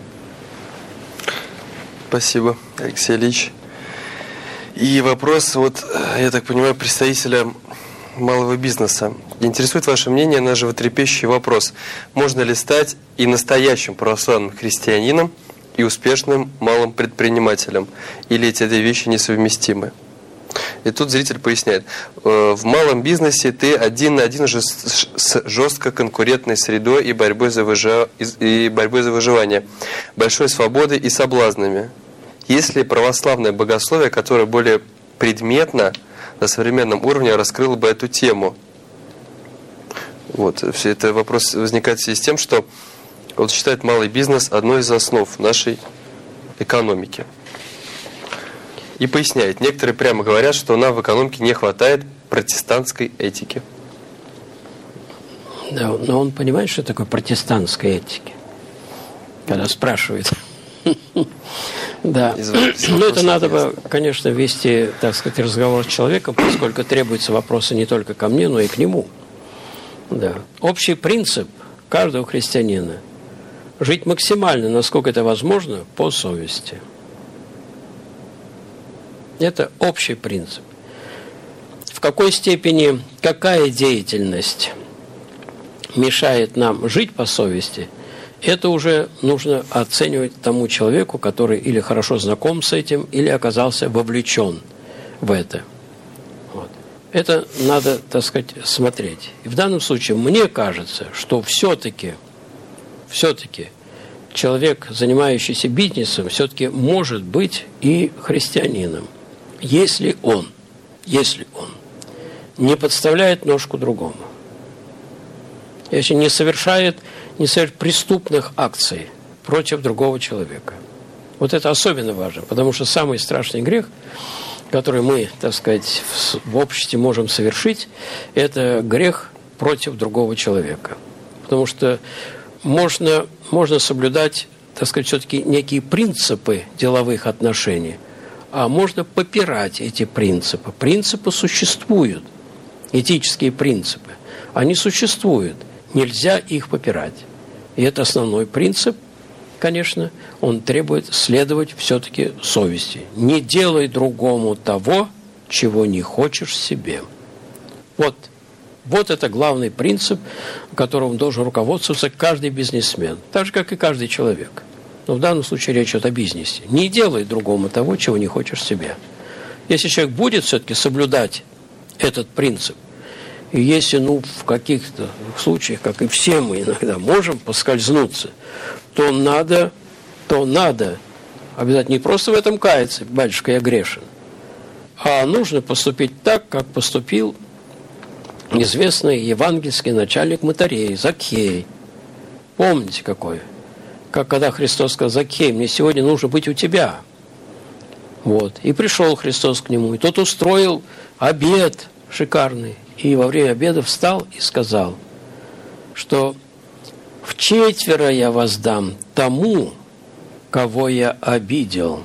Спасибо, Алексей Ильич. И вопрос, вот, я так понимаю, представителя малого бизнеса. Интересует ваше мнение на животрепещущий вопрос. Можно ли стать и настоящим православным христианином, и успешным малым предпринимателем? Или эти две вещи несовместимы? И тут зритель поясняет. В малом бизнесе ты один на один же с жестко конкурентной средой и борьбой за, выжив... и борьбой за выживание, большой свободой и соблазнами. Есть ли православное богословие, которое более предметно на современном уровне раскрыло бы эту тему? Вот, все это вопрос возникает в связи с тем, что он считает малый бизнес одной из основ нашей экономики. И поясняет, некоторые прямо говорят, что нам в экономике не хватает протестантской этики. Да, но он понимает, что такое протестантская этика, когда спрашивает. Да, но это надо бы, конечно, вести, так сказать, разговор с человеком, поскольку требуются вопросы не только ко мне, но и к нему. Да. Общий принцип каждого христианина – жить максимально, насколько это возможно, по совести. Это общий принцип. В какой степени, какая деятельность мешает нам жить по совести, это уже нужно оценивать тому человеку, который или хорошо знаком с этим, или оказался вовлечен в это. Вот. Это надо, так сказать, смотреть. И в данном случае мне кажется, что все-таки, все-таки человек, занимающийся бизнесом, все-таки может быть и христианином, если он, если он не подставляет ножку другому, если не совершает, не совершает преступных акций против другого человека. Вот это особенно важно, потому что самый страшный грех который мы, так сказать, в обществе можем совершить, это грех против другого человека. Потому что можно, можно соблюдать, так сказать, все-таки некие принципы деловых отношений, а можно попирать эти принципы. Принципы существуют, этические принципы. Они существуют, нельзя их попирать. И это основной принцип, конечно, он требует следовать все-таки совести. Не делай другому того, чего не хочешь себе. Вот, вот это главный принцип, которым должен руководствоваться каждый бизнесмен, так же, как и каждый человек. Но в данном случае речь идет о бизнесе. Не делай другому того, чего не хочешь себе. Если человек будет все-таки соблюдать этот принцип, и если, ну, в каких-то случаях, как и все мы иногда можем поскользнуться, то надо, то надо обязательно не просто в этом каяться, батюшка, я грешен, а нужно поступить так, как поступил известный евангельский начальник мытарей, Закхей. Помните, какой? Как когда Христос сказал: Закхей, мне сегодня нужно быть у тебя. Вот. И пришел Христос к нему, и тот устроил обед шикарный. И во время обеда встал и сказал, что вчетверо я воздам тому, кого я обидел,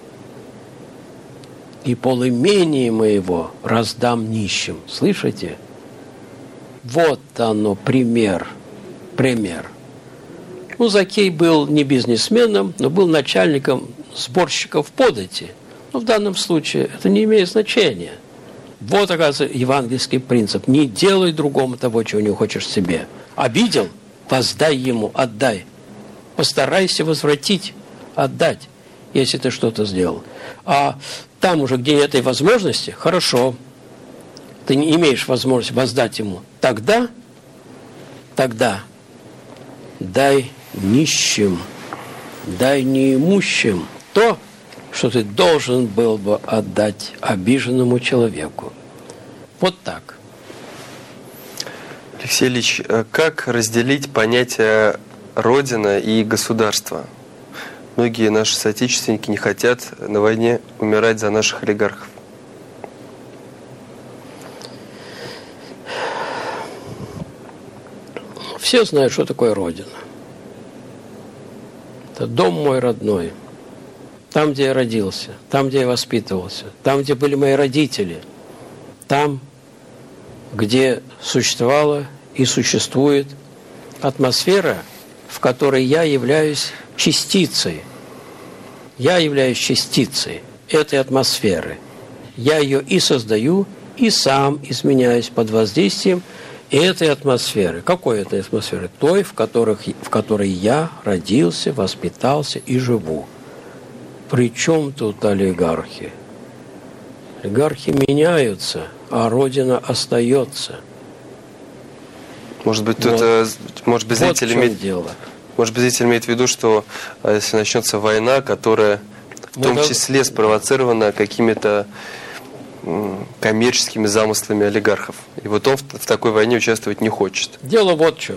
и полимение моего раздам нищим. Слышите? Вот оно, пример, пример. Ну, Закхей был не бизнесменом, но был начальником сборщиков подати. Но в данном случае это не имеет значения. Вот, оказывается, евангельский принцип. Не делай другому того, чего не хочешь себе. Обидел? Воздай ему, отдай. Постарайся возвратить, отдать, если ты что-то сделал. А там уже, где нет этой возможности, хорошо, ты не имеешь возможности воздать ему. Тогда, тогда дай нищим, дай неимущим то, что ты должен был бы отдать обиженному человеку. Вот так. Алексей Ильич, как разделить понятия Родина и государство? Многие наши соотечественники не хотят на войне умирать за наших олигархов. Все знают, что такое Родина. Это дом мой родной. Там, где я родился, там, где я воспитывался, там, где были мои родители, там, где существовала и существует атмосфера, в которой я являюсь частицей. Я являюсь частицей этой атмосферы. Я ее и создаю, и сам изменяюсь под воздействием этой атмосферы. Какой этой атмосферы? Той, в, которых, в которой я родился, воспитался и живу. При чем тут олигархи? Олигархи меняются, а Родина остается. Может быть, тут, вот. может быть, зритель вот имеет, дело. Может быть, зритель имеет в виду, что если начнется война, которая в том Мы числе дов... спровоцирована какими-то коммерческими замыслами олигархов. И вот он в, в такой войне участвовать не хочет. Дело вот в чем.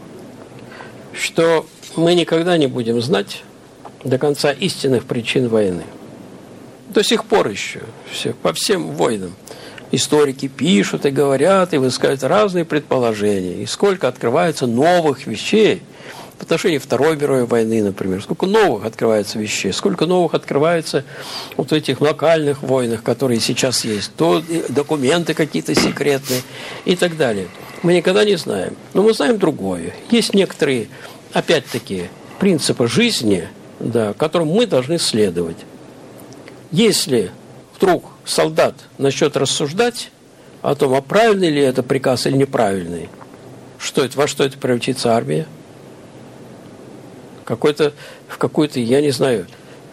Что мы никогда не будем знать до конца истинных причин войны. До сих пор еще все, по всем войнам историки пишут и говорят, и высказывают разные предположения. И сколько открывается новых вещей в отношении Второй мировой войны, например. Сколько новых открывается вещей, сколько новых открывается вот в этих локальных войнах, которые сейчас есть. То документы какие-то секретные и так далее. Мы никогда не знаем. Но мы знаем другое. Есть некоторые, опять-таки, принципы жизни, да, которым мы должны следовать. Если вдруг солдат начнет рассуждать о том, а правильный ли это приказ или неправильный, что это, во что это превратится армия, какой-то, в какую-то, я не знаю,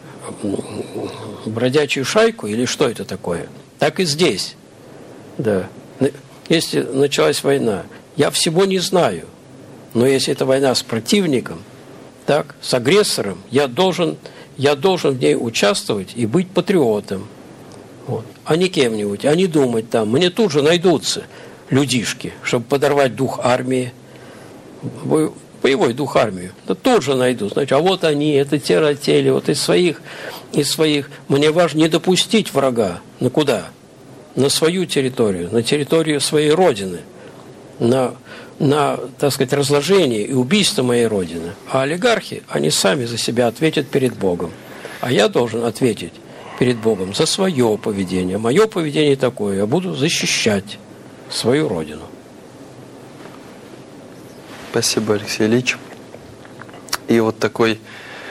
бродячую шайку или что это такое, так и здесь. Да. Если началась война, я всего не знаю, но если это война с противником, так, с агрессором, я должен, я должен в ней участвовать и быть патриотом. Вот. А не кем-нибудь, а не думать там. Мне тут же найдутся людишки, чтобы подорвать дух армии, боевой дух армии. Да тут же найдут. Значит, а вот они, это те ратели, вот из своих, из своих. Мне важно не допустить врага. На куда? На свою территорию, на территорию своей родины, на, на, так сказать, разложение и убийство моей родины. А олигархи, они сами за себя ответят перед Богом. А я должен ответить перед Богом за свое поведение. Мое поведение такое, я буду защищать свою родину. Спасибо, Алексей Ильич. И вот такой,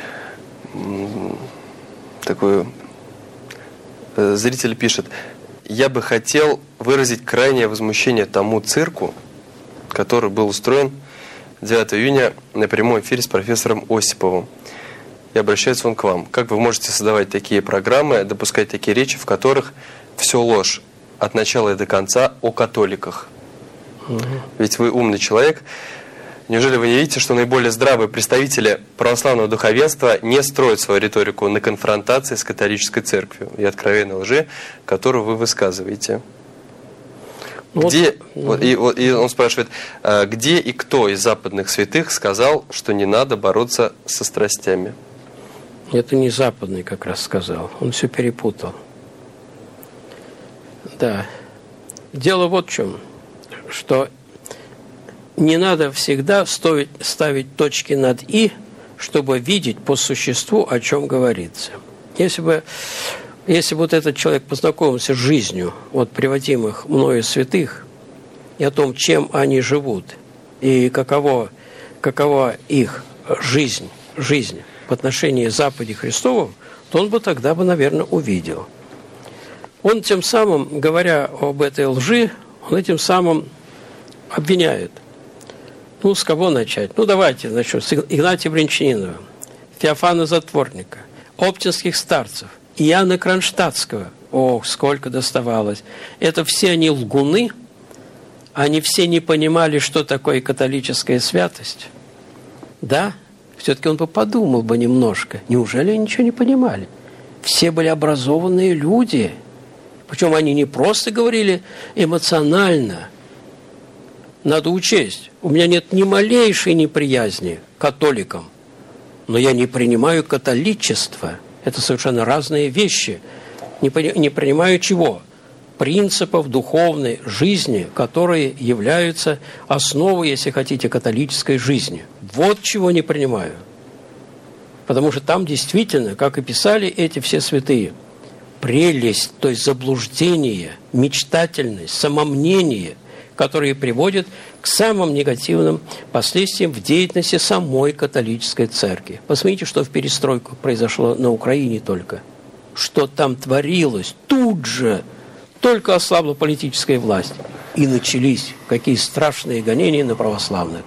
такой зритель пишет: я бы хотел выразить крайнее возмущение тому цирку, который был устроен девятого июня на прямом эфире с профессором Осиповым. И обращается он к вам. Как вы можете создавать такие программы, допускать такие речи, в которых все ложь от начала и до конца о католиках? Угу. Ведь вы умный человек. Неужели вы не видите, что наиболее здравые представители православного духовенства не строят свою риторику на конфронтации с католической церковью и откровенной лжи, которую вы высказываете? Вот. Где, вот, и, вот, и он спрашивает, где и кто из западных святых сказал, что не надо бороться со страстями? Это не западный как раз сказал, он все перепутал. Да. Дело вот в чем, что не надо всегда стоить, ставить точки над «и», чтобы видеть по существу, о чем говорится. Если бы, если бы вот этот человек познакомился с жизнью вот приводимых мною святых и о том, чем они живут, и каково, какова их жизнь, жизнь в отношении заповедей Христовых, то он бы тогда бы, наверное, увидел. Он тем самым, говоря об этой лжи, он этим самым обвиняет. Ну, с кого начать? Ну, давайте начнем с Игнатия Брянчанинова, Феофана Затворника, оптинских старцев, Иоанна Кронштадтского. Ох, сколько доставалось. Это все они лгуны, они все не понимали, что такое католическая святость. Да, все-таки он бы подумал бы немножко. Неужели они ничего не понимали? Все были образованные люди. Причем они не просто говорили эмоционально. Надо учесть, у меня нет ни малейшей неприязни к католикам, но я не принимаю католичество. Это совершенно разные вещи. Не, не принимаю чего? Принципов духовной жизни, которые являются основой, если хотите, католической жизни. Вот чего не принимаю. Потому что там действительно, как и писали эти все святые, прелесть, то есть заблуждение, мечтательность, самомнение – которые приводят к самым негативным последствиям в деятельности самой католической церкви. Посмотрите, что в перестройку произошло на Украине только. Что там творилось тут же. Только ослабла политическая власть. И начались какие страшные гонения на православных.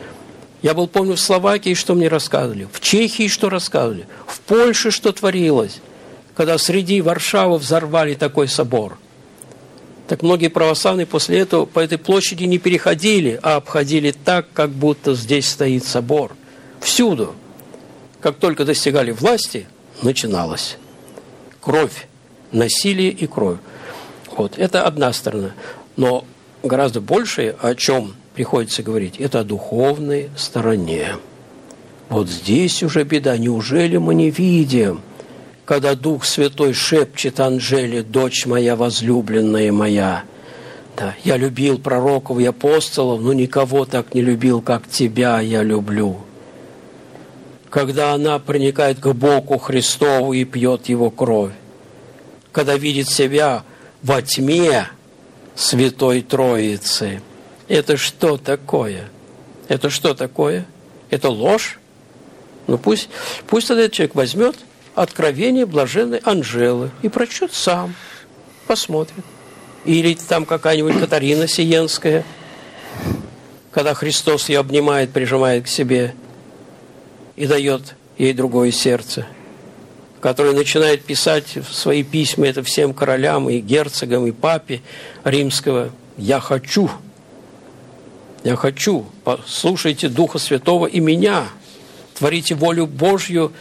Я был, помню, в Словакии, что мне рассказывали. В Чехии, что рассказывали. В Польше, что творилось. Когда среди Варшавы взорвали такой собор. Так многие православные после этого по этой площади не переходили, а обходили так, как будто здесь стоит собор. Всюду. Как только достигали власти, начиналось. Кровь. Насилие и кровь. Вот. Это одна сторона. Но гораздо большее, о чем приходится говорить, это о духовной стороне. Вот здесь уже беда. Неужели мы не видим, когда Дух Святой шепчет Анжеле: «Дочь моя, возлюбленная моя». Да, я любил пророков и апостолов, но никого так не любил, как тебя я люблю. Когда она проникает к Богу Христову и пьет Его кровь. Когда видит себя во тьме Святой Троицы. Это что такое? Это что такое? Это ложь? Ну пусть, пусть тогда этот человек возьмет откровение блаженной Анжелы и прочтет сам, посмотрит. Или там какая-нибудь Катарина Сиенская, когда Христос ее обнимает, прижимает к себе и дает ей другое сердце, который начинает писать в свои письма это всем королям и герцогам, и папе римского: «Я хочу, я хочу, послушайте Духа Святого и меня, творите волю Божью,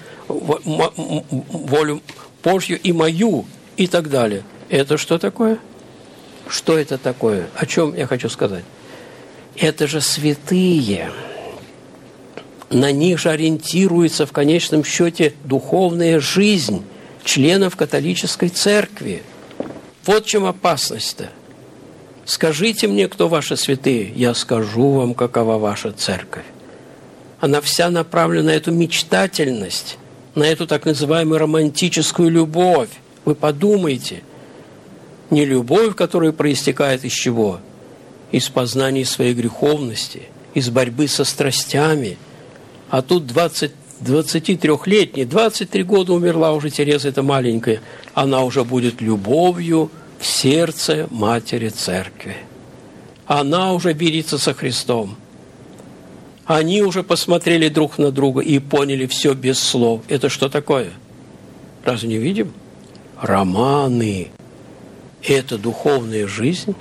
волю Божью и мою», и так далее. Это что такое? Что это такое? О чем я хочу сказать? Это же святые. На них же ориентируется в конечном счете духовная жизнь членов католической церкви. Вот в чем опасность-то. Скажите мне, кто ваши святые, я скажу вам, какова ваша церковь. Она вся направлена на эту мечтательность, на эту так называемую романтическую любовь. Вы подумайте, не любовь, которая проистекает из чего? Из познания своей греховности, из борьбы со страстями. А тут двадцать, двадцатитрёхлетняя, двадцать три года умерла уже Тереза, эта маленькая. Она уже будет любовью в сердце Матери Церкви. Она уже видится со Христом. Они уже посмотрели друг на друга и поняли все без слов. Это что такое? Разве не видим? Романы. Это духовная жизнь.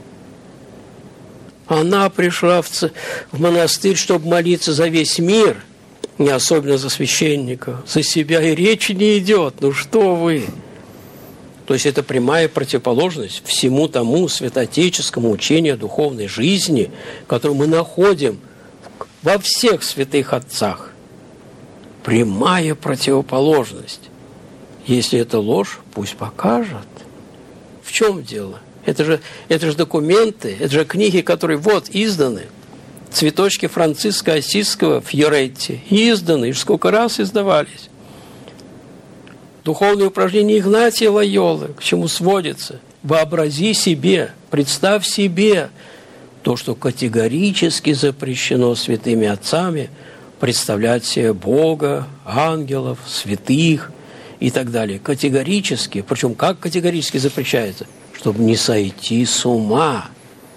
Она пришла в, ц... в монастырь, чтобы молиться за весь мир, не особенно за священника, за себя и речи не идет. Ну что вы? То есть это прямая противоположность всему тому святоотеческому учению о духовной жизни, которое мы находим во всех святых отцах. Прямая противоположность. Если это ложь, пусть покажет. В чем дело? Это же, это же документы, это же книги, которые вот изданы. Цветочки Франциска Ассизского в Фьоретти изданы, и сколько раз издавались. Духовные упражнения Игнатия Лойолы, к чему сводится? Вообрази себе, представь себе то, что категорически запрещено святыми отцами представлять себе Бога, ангелов, святых и так далее. Категорически, причем как категорически запрещается? Чтобы не сойти с ума.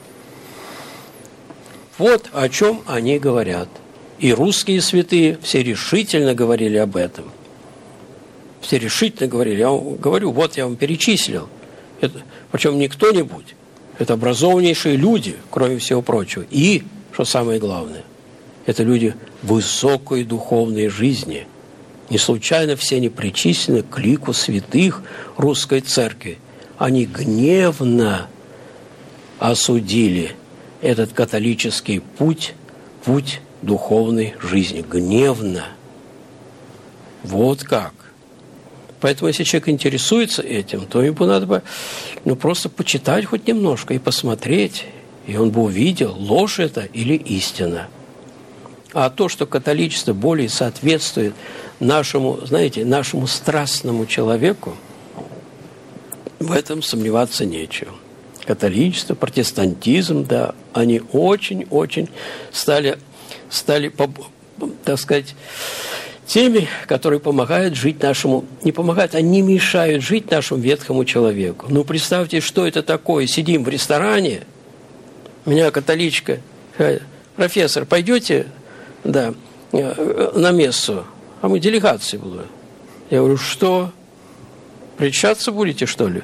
Вот о чем они говорят. И русские святые все решительно говорили об этом. Все решительно говорили. Я вам говорю, вот я вам перечислил. Это, причем не кто-нибудь. Это образованнейшие люди, кроме всего прочего. И, что самое главное, это люди высокой духовной жизни. Не случайно все они причислены к лику святых русской церкви. Они гневно осудили этот католический путь, путь духовной жизни. Гневно. Вот как. Поэтому, если человек интересуется этим, то ему надо бы ну, просто почитать хоть немножко и посмотреть, и он бы увидел, ложь это или истина. А то, что католичество более соответствует нашему, знаете, нашему страстному человеку, в этом сомневаться нечего. Католичество, протестантизм, да, они очень-очень стали, стали, так сказать, теми, которые помогают жить нашему, не помогают, они мешают жить нашему ветхому человеку. Ну, представьте, что это такое. Сидим в ресторане, меня католичка, профессор, пойдете, да, на мессу? А мы делегацией были. Я говорю, что? Причащаться будете, что ли?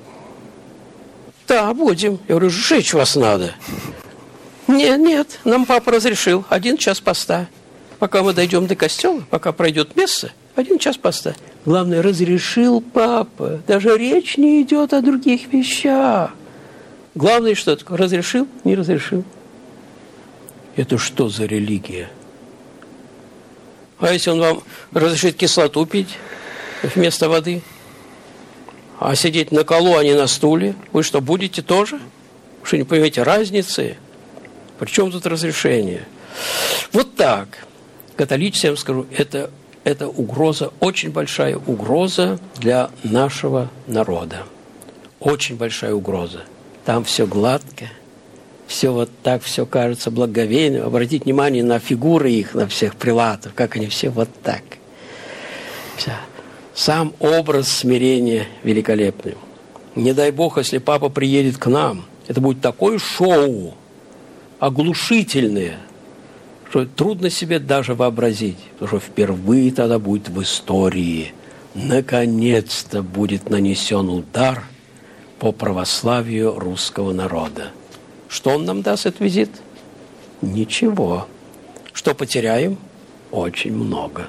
Да, будем. Я говорю, сжечь вас надо. Нет, нет, нам папа разрешил. Один час поста. Пока мы дойдем до костела, пока пройдет месса, один час поста. Главное, разрешил папа. Даже речь не идет о других вещах. Главное, что такое? Разрешил, не разрешил. Это что за религия? А если он вам разрешит кислоту пить вместо воды? А сидеть на колу, а не на стуле? Вы что, будете тоже? Вы что, не понимаете разницы? При чем тут разрешение? Вот так. Католичество, я вам скажу, это, это угроза, очень большая угроза для нашего народа. Очень большая угроза. Там все гладко, все вот так, все кажется благоговейным. Обратите внимание на фигуры их, на всех прелатов, как они все вот так. Вся. Сам образ смирения великолепный. Не дай Бог, если папа приедет к нам, это будет такое шоу, оглушительное, что трудно себе даже вообразить, потому что впервые тогда будет в истории, наконец-то будет нанесен удар по православию русского народа. Что он нам даст, этот визит? Ничего. Что потеряем? Очень много.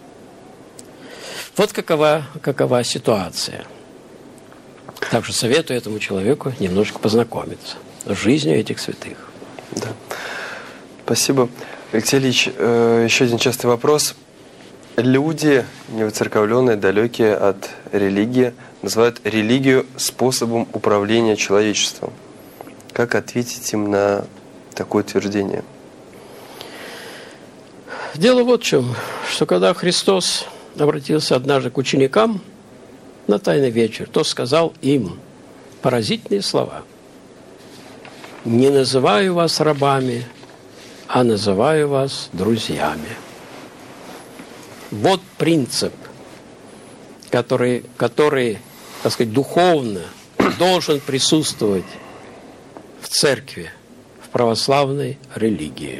Вот какова, какова ситуация. Так что советую этому человеку немножко познакомиться с жизнью этих святых. Да. Спасибо. Алексей Ильич, еще один частый вопрос. люди, невоцерковленные, далекие от религии, называют религию способом управления человечеством. Как ответить им на такое утверждение? Дело вот в чем, что когда Христос обратился однажды к ученикам на Тайный вечер, то сказал им поразительные слова. «Не называю вас рабами, а называю вас друзьями». Вот принцип, который, который, так сказать, духовно должен присутствовать в церкви, в православной религии.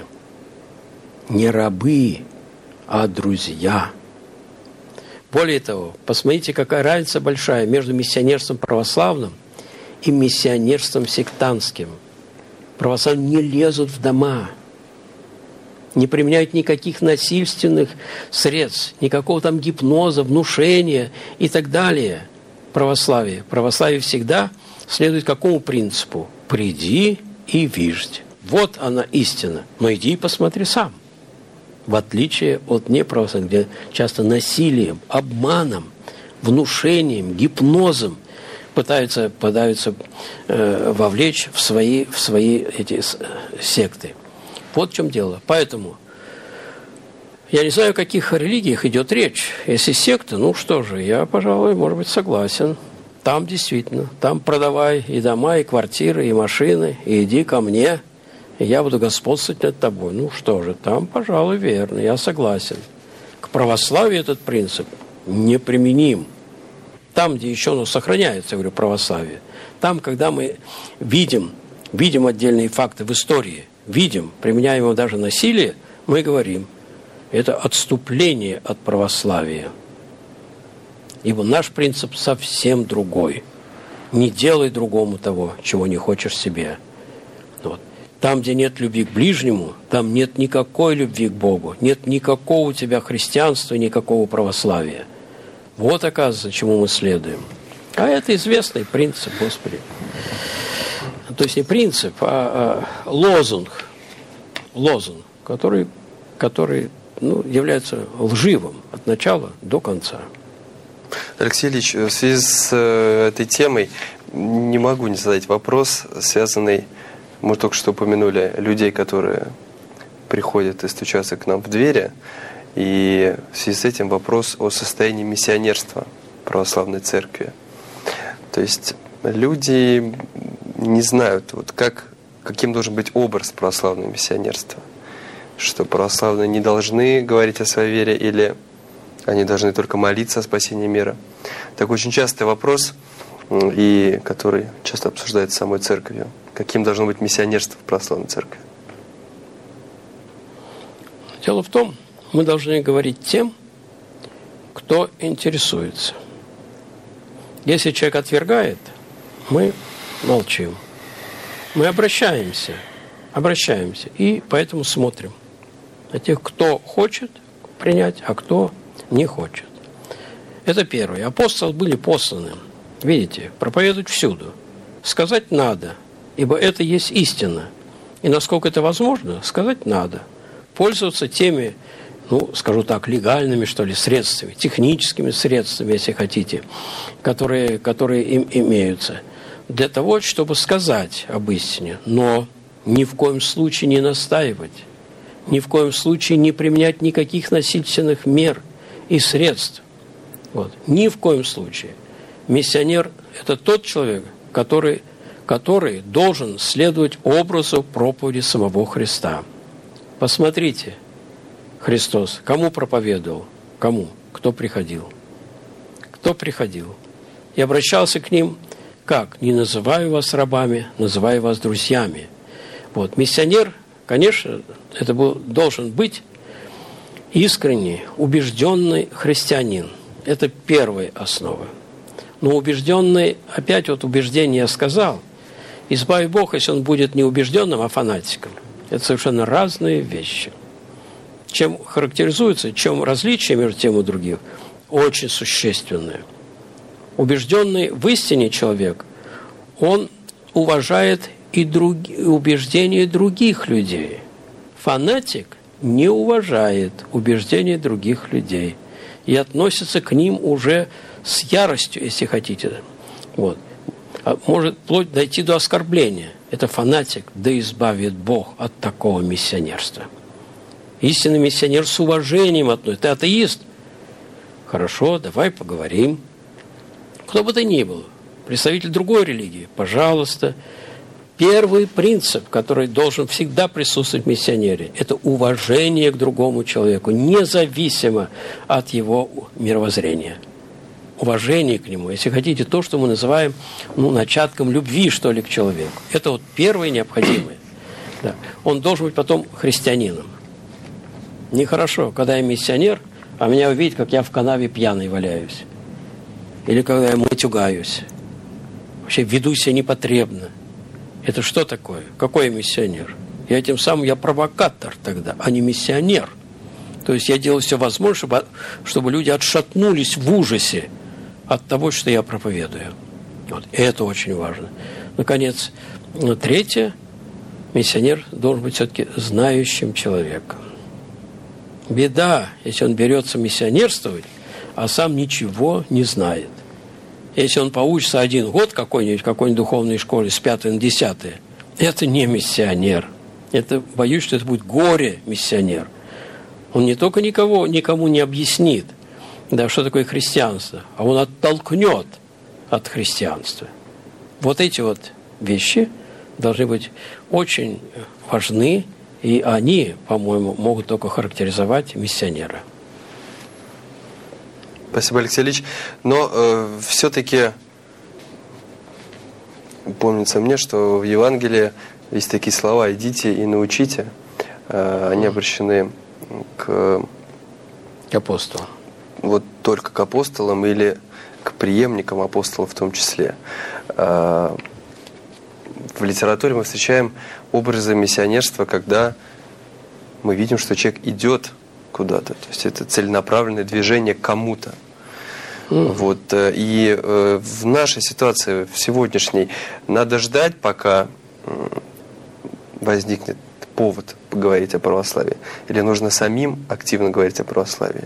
Не рабы, а друзья. Более того, посмотрите, какая разница большая между миссионерством православным и миссионерством сектантским. Православные не лезут в дома, не применяют никаких насильственных средств, никакого там гипноза, внушения и так далее. Православие. Православие всегда следует какому принципу? Приди и виждь. Вот она истина. Но иди и посмотри сам. В отличие от неправославия, где часто насилием, обманом, внушением, гипнозом пытаются, пытаются э, вовлечь в свои, в свои эти секты. Вот в чем дело. Поэтому я не знаю, о каких религиях идет речь. Если секта, ну что же, я, пожалуй, может быть, согласен. Там действительно, там продавай и дома, и квартиры, и машины, и иди ко мне, и я буду господствовать над тобой. Ну что же, там, пожалуй, верно, я согласен. К православию этот принцип неприменим. Там, где еще оно сохраняется, я говорю, православие. Там, когда мы видим, видим отдельные факты в истории, видим, применяем его даже насилие, мы говорим, это отступление от православия. Ибо наш принцип совсем другой. Не делай другому того, чего не хочешь себе. Вот. Там, где нет любви к ближнему, там нет никакой любви к Богу, нет никакого у тебя христианства, никакого православия. Вот, оказывается, чему мы следуем. А это известный принцип, Господи. То есть не принцип, а, а лозунг, лозунг, который, который ну, является лживым от начала до конца. Алексей Ильич, в связи с этой темой не могу не задать вопрос, связанный, мы только что упомянули людей, которые приходят и стучатся к нам в двери, и в связи с этим вопрос о состоянии миссионерства православной церкви. То есть люди не знают, вот как, каким должен быть образ православного миссионерства, что православные не должны говорить о своей вере или они должны только молиться о спасении мира. Так очень частый вопрос, и который часто обсуждается самой церковью. Каким должно быть миссионерство в православной церкви? Дело в том, мы должны говорить тем, кто интересуется. Если человек отвергает, мы молчим. Мы обращаемся, обращаемся, и поэтому смотрим на тех, кто хочет принять, а кто не хочет. Это первое. Апостолы были посланы, видите, проповедовать всюду. Сказать надо, ибо это есть истина. И насколько это возможно, сказать надо. Пользоваться теми, ну, скажу так, легальными, что ли, средствами, техническими средствами, если хотите, которые, которые им имеются, для того, чтобы сказать об истине, но ни в коем случае не настаивать, ни в коем случае не применять никаких насильственных мер и средств. Вот. Ни в коем случае. Миссионер – это тот человек, который, который должен следовать образу проповеди самого Христа. Посмотрите, Христос кому проповедовал? Кому? Кто приходил? Кто приходил? И обращался к ним как? Не называю вас рабами, называю вас друзьями. Вот. Миссионер, конечно, это был, должен быть искренний, убежденный христианин. Это первая основа. Но убежденный, опять вот убеждение я сказал, избави Бог, если он будет не убежденным, а фанатиком. Это совершенно разные вещи. Чем характеризуется, чем различие между тем и другим, очень существенное. Убежденный в истине человек, он уважает и друг... убеждения других людей. Фанатик не уважает убеждения других людей. и относится к ним уже с яростью, если хотите. Вот. А может вплоть дойти до оскорбления. Это фанатик, да избавит Бог от такого миссионерства. Истинный миссионер с уважением относится. Ты атеист? Хорошо, давай поговорим. Кто бы ты ни был, представитель другой религии, пожалуйста. Первый принцип, который должен всегда присутствовать в миссионере, это уважение к другому человеку, независимо от его мировоззрения. Уважение к нему, если хотите, то, что мы называем ну, начатком любви, что ли, к человеку. Это вот первое необходимое. Да. Он должен быть потом христианином. Нехорошо, когда я миссионер, а меня увидят, как я в канаве пьяный валяюсь. Или когда я матюгаюсь. Вообще веду себя непотребно. Это что такое? Какой я миссионер? Я тем самым, я провокатор тогда, а не миссионер. То есть я делаю все возможное, чтобы, чтобы люди отшатнулись в ужасе от того, что я проповедую. Вот. И это очень важно. Наконец, третье. Миссионер должен быть все-таки знающим человеком. Беда, если он берется миссионерствовать, а сам ничего не знает. Если он поучится один год какой-нибудь, в какой-нибудь духовной школе с пятой на десятое, это не миссионер. Это, боюсь, что это будет горе-миссионер. Он не только никого, никому не объяснит, да, что такое христианство, а он оттолкнет от христианства. Вот эти вот вещи должны быть очень важны, и они, по-моему, могут только характеризовать миссионера. Спасибо, Алексей Ильич. Но э, все-таки помнится мне, что в Евангелии есть такие слова: «Идите и научите». Э, они обращены к... К апостолам. Вот только к апостолам или к преемникам апостолов в том числе. Э, в литературе мы встречаем образы миссионерства, когда мы видим, что человек идет куда-то. То есть это целенаправленное движение к кому-то. Mm. Вот, и э, в нашей ситуации, в сегодняшней, надо ждать, пока э, возникнет повод поговорить о православии. Или нужно самим активно говорить о православии?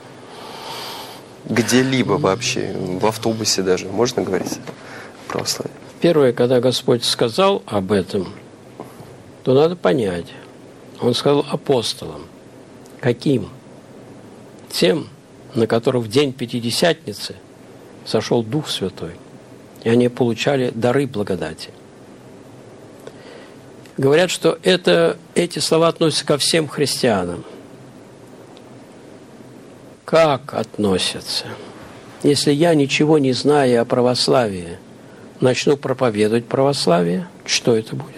Где-либо вообще, в автобусе даже, можно говорить о православии? Первое, когда Господь сказал об этом, то надо понять. Он сказал апостолам. Каким? Тем, на которых в день Пятидесятницы сошел Дух Святой, и они получали дары благодати. Говорят, что это, эти слова относятся ко всем христианам. Как относятся? Если я, ничего не зная о православии, начну проповедовать православие, что это будет?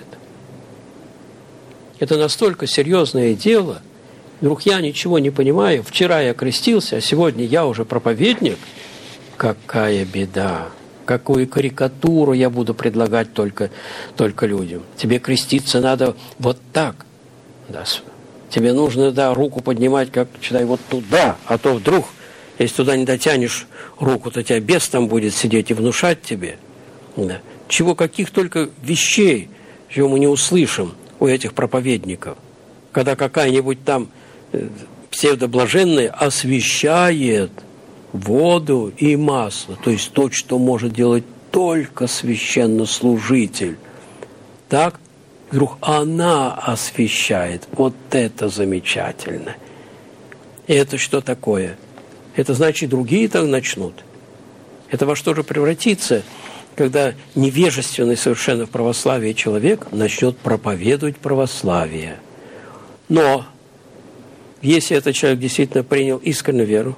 Это настолько серьезное дело. Вдруг я ничего не понимаю. Вчера я крестился, а сегодня я уже проповедник. Какая беда! Какую карикатуру я буду предлагать только, только людям. Тебе креститься надо вот так. Да. Тебе нужно, да, руку поднимать, как, читай, вот туда. А то вдруг, если туда не дотянешь руку, то тебя бес там будет сидеть и внушать тебе. Да. Чего, каких только вещей, чего мы не услышим у этих проповедников. Когда какая-нибудь там псевдоблаженная освящает воду и масло, то есть то, что может делать только священнослужитель. Так, вдруг она освящает. Вот это замечательно. И это что такое? Это значит, другие так начнут. Это во что же превратится, когда невежественный совершенно в православии человек начнет проповедовать православие. Но если этот человек действительно принял искреннюю веру,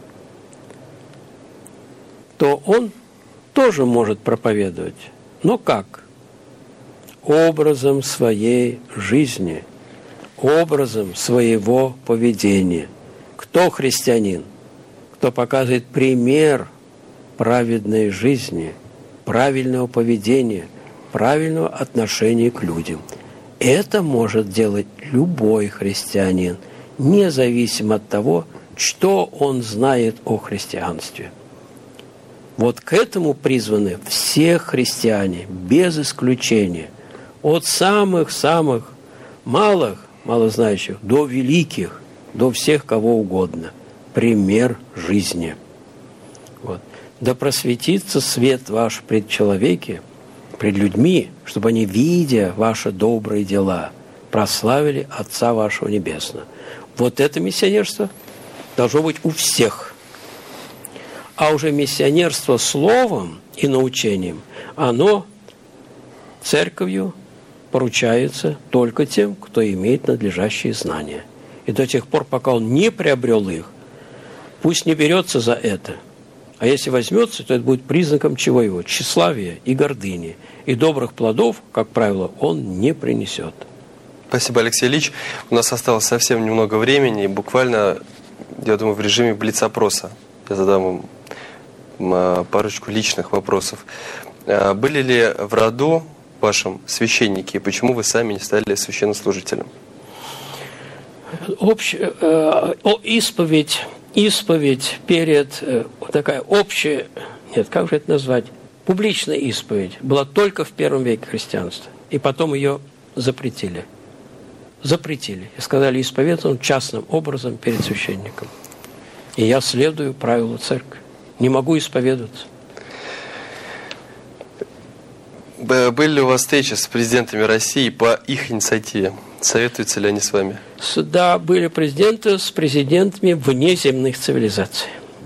то он тоже может проповедовать. Но как? Образом своей жизни, образом своего поведения. Кто христианин? Кто показывает пример праведной жизни, правильного поведения, правильного отношения к людям. Это может делать любой христианин, независимо от того, что он знает о христианстве. Вот к этому призваны все христиане, без исключения, от самых-самых малых, малознающих, до великих, до всех кого угодно. пример жизни. Вот. Да просветится свет ваш пред человеки, пред людьми, чтобы они, видя ваши добрые дела, прославили Отца вашего Небесного. Вот это миссионерство должно быть у всех. А уже миссионерство словом и научением, оно церковью поручается только тем, кто имеет надлежащие знания. И до тех пор, пока он не приобрел их, пусть не берется за это. А если возьмется, то это будет признаком чего его? Тщеславия и гордыни. И добрых плодов, как правило, он не принесет. Спасибо, Алексей Ильич. У нас осталось совсем немного времени. И буквально, я думаю, в режиме блиц-опроса я задам вам парочку личных вопросов. Были ли в роду вашем священники? И почему вы сами не стали священнослужителем? Общ, э, исповедь, исповедь перед, э, такая общая, нет, как же это назвать, публичная исповедь была только в первом веке христианства. И потом ее запретили. Запретили. И сказали, исповедован частным образом перед священником. И я следую правилу церкви. Не могу исповедоваться. Были ли у вас встречи с президентами России по их инициативе? Советуются ли они с вами? Да, были президенты с президентами внеземных цивилизаций.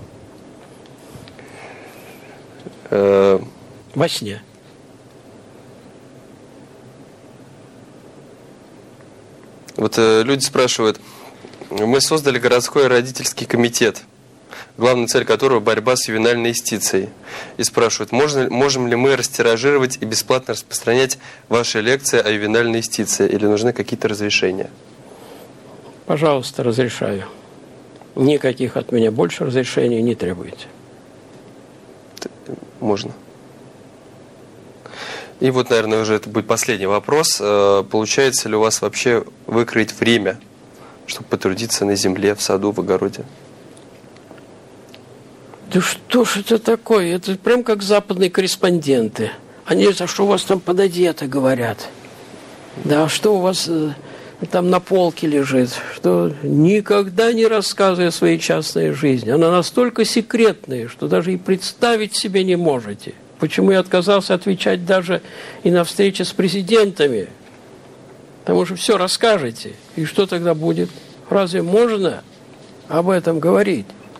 Э... Во сне. Вот э, люди спрашивают, мы создали городской родительский комитет, главная цель которого борьба с ювенальной юстицией. И спрашивают, можно, можем ли мы растиражировать и бесплатно распространять ваши лекции о ювенальной юстиции, или нужны какие-то разрешения? Пожалуйста, разрешаю. Никаких от меня больше разрешений не требуете. Можно. И вот, наверное, уже это будет последний вопрос. Получается ли у вас вообще выкроить время, чтобы потрудиться на земле, в саду, в огороде? Да что ж это такое? Это прям как западные корреспонденты. Они, а что у вас там под одето, говорят. Да, что у вас э, там на полке лежит. Что никогда не рассказывая о своей частной жизни. Она настолько секретная, что даже и представить себе не можете. Почему я отказался отвечать даже и на встрече с президентами? Потому что все расскажете. И что тогда будет? Разве можно об этом говорить?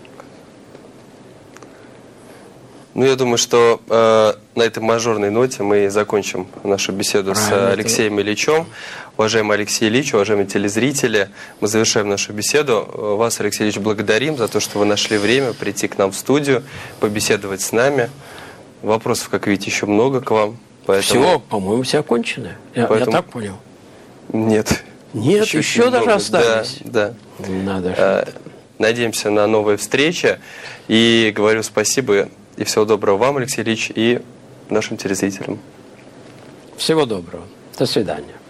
Ну, я думаю, что э, на этой мажорной ноте мы закончим нашу беседу Правильно, с Алексеем Ильичем. Уважаемый Алексей Ильич, уважаемые телезрители, мы завершаем нашу беседу. Вас, Алексей Ильич, благодарим за то, что вы нашли время прийти к нам в студию, побеседовать с нами. Вопросов, как видите, еще много к вам. Поэтому... Все, по-моему, все окончено. Я, Поэтому... я так понял. Нет. Нет, еще, еще даже много. Остались. Да, да. Надо а, надеемся на новые встречи. И говорю спасибо и всего доброго вам, Алексей Ильич, и нашим телезрителям. Всего доброго. До свидания.